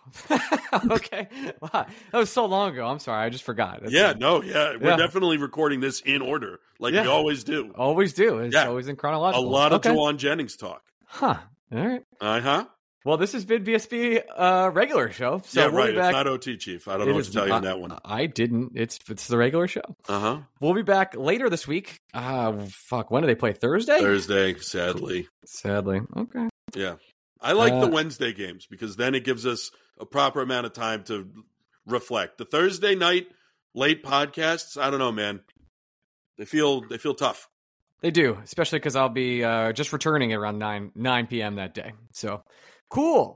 Okay. Wow. That was so long ago. I'm sorry. I just forgot. That's-
yeah, no, yeah. We're
Yeah.
definitely recording this in order, like
Yeah.
we always do.
Always do. It's
Yeah.
always in
A
chronological.
lot of
okay.
Juwan Jennings talk.
Huh. All right.
Uh huh.
Well, this has been B S B uh, regular show. So
Yeah,
we'll
right.
be
It's
back.
not O T, Chief. I don't
It
know what
is-
to tell you on
I-
that one.
I didn't. It's it's the regular show.
Uh huh.
We'll be back later this week. Uh, fuck. When do they play? Thursday?
Thursday, sadly.
Sadly. Okay.
Yeah. I like
Uh,
the Wednesday games because then it gives us a proper amount of time to reflect. The Thursday night late podcasts, I don't know, man. They feel they feel tough.
They do, especially because I'll be uh, just returning at around nine nine p.m. that day. So, cool.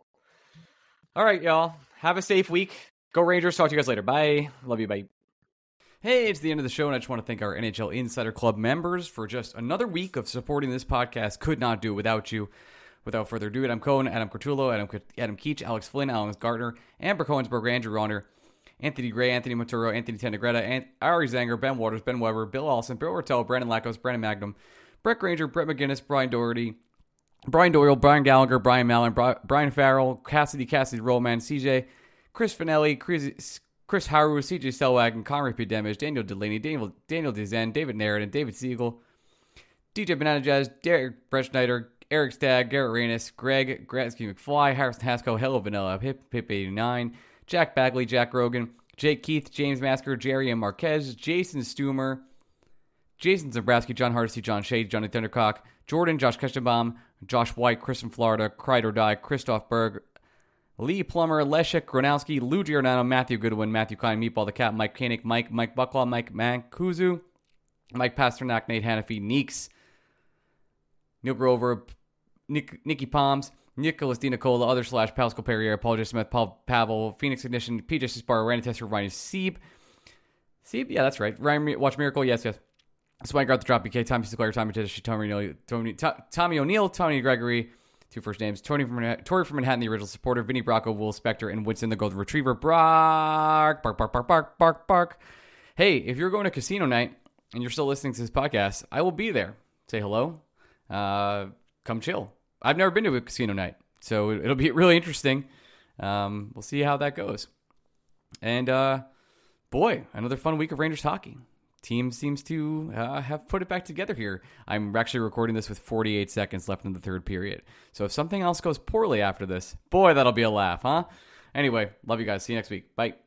All right, y'all. Have a safe week. Go Rangers. Talk to you guys later. Bye. Love you. Bye. Hey, it's the end of the show, and I just want to thank our N H L Insider Club members for just another week of supporting this podcast. Could not do it without you. Without further ado, Adam Cohen, Adam Cortullo, Adam, Adam Keach, Alex Flynn, Alex Gardner, Amber Cohensberg, Andrew Ronner, Anthony Gray, Anthony Monturo, Anthony Tennegretta, Ant- Ari Zanger, Ben Waters, Ben Weber, Bill Allison, Bill Ortel, Brandon Lackos, Brandon Magnum, Brett Granger, Brett McGinnis, Brian Doherty, Brian Doyle, Brian Gallagher, Brian Mallon, Bri- Brian Farrell, Cassidy, Cassidy Rollman, C J, Chris Finelli, Chris, Chris Haru, C J Selwagen, Conrad P. Demish, Daniel Delaney, Daniel, Daniel Dezen, David Narrett, David Siegel, D J Banana Jazz, Derek Breschneider, Eric Stagg, Garrett Reynes, Greg Gratzky McFly, Harrison Haskell, Hello Vanilla, Hip Hip eighty-nine, Jack Bagley, Jack Rogan, Jake Keith, James Masker, Jerry M. Marquez, Jason Stumer, Jason Zabrowski, John Hardesty, John Shade, Johnny Thundercock, Jordan, Josh Kestenbaum, Josh White, Chris from Florida, Cried or Die, Christoph Berg, Lee Plummer, Leszek Gronowski, Lou Giordano, Matthew Goodwin, Matthew Klein, Meatball the Cat, Mike Koenig, Mike, Mike Bucklaw, Mike Mancuso, Mike Pasternak, Nate Hannafy, Neeks, Neil Grover, Nick, Nicky Palms, Nicholas Di Nicola, Other Slash, Pascal Perrier, Paul J. Smith, Paul Pavel, Phoenix Ignition, P J Spar, Randy Tester, Ryan Sieb. Sieb? Yeah, that's right. Ryan Watch Miracle, yes, yes. Swank out the drop B K, Tommy Sinclair, Tommy Tedeschi, Tommy O'Neill, Tony, To- Tommy O'Neill, Tony Gregory, two first names, Tony from Manhattan, Tori from Manhattan, the original supporter, Vinny Bracco, Will Spector, and Winston the Golden Retriever. Bark, bark, bark, bark, bark, bark, bark. Hey, if you're going to casino night and you're still listening to this podcast, I will be there. Say hello. Uh, come chill. I've never been to a casino night, so it'll be really interesting. Um, we'll see how that goes. And uh, boy, another fun week of Rangers hockey. Team seems to uh, have put it back together here. I'm actually recording this with forty-eight seconds left in the third period. So if something else goes poorly after this, boy, that'll be a laugh, huh? Anyway, love you guys. See you next week. Bye.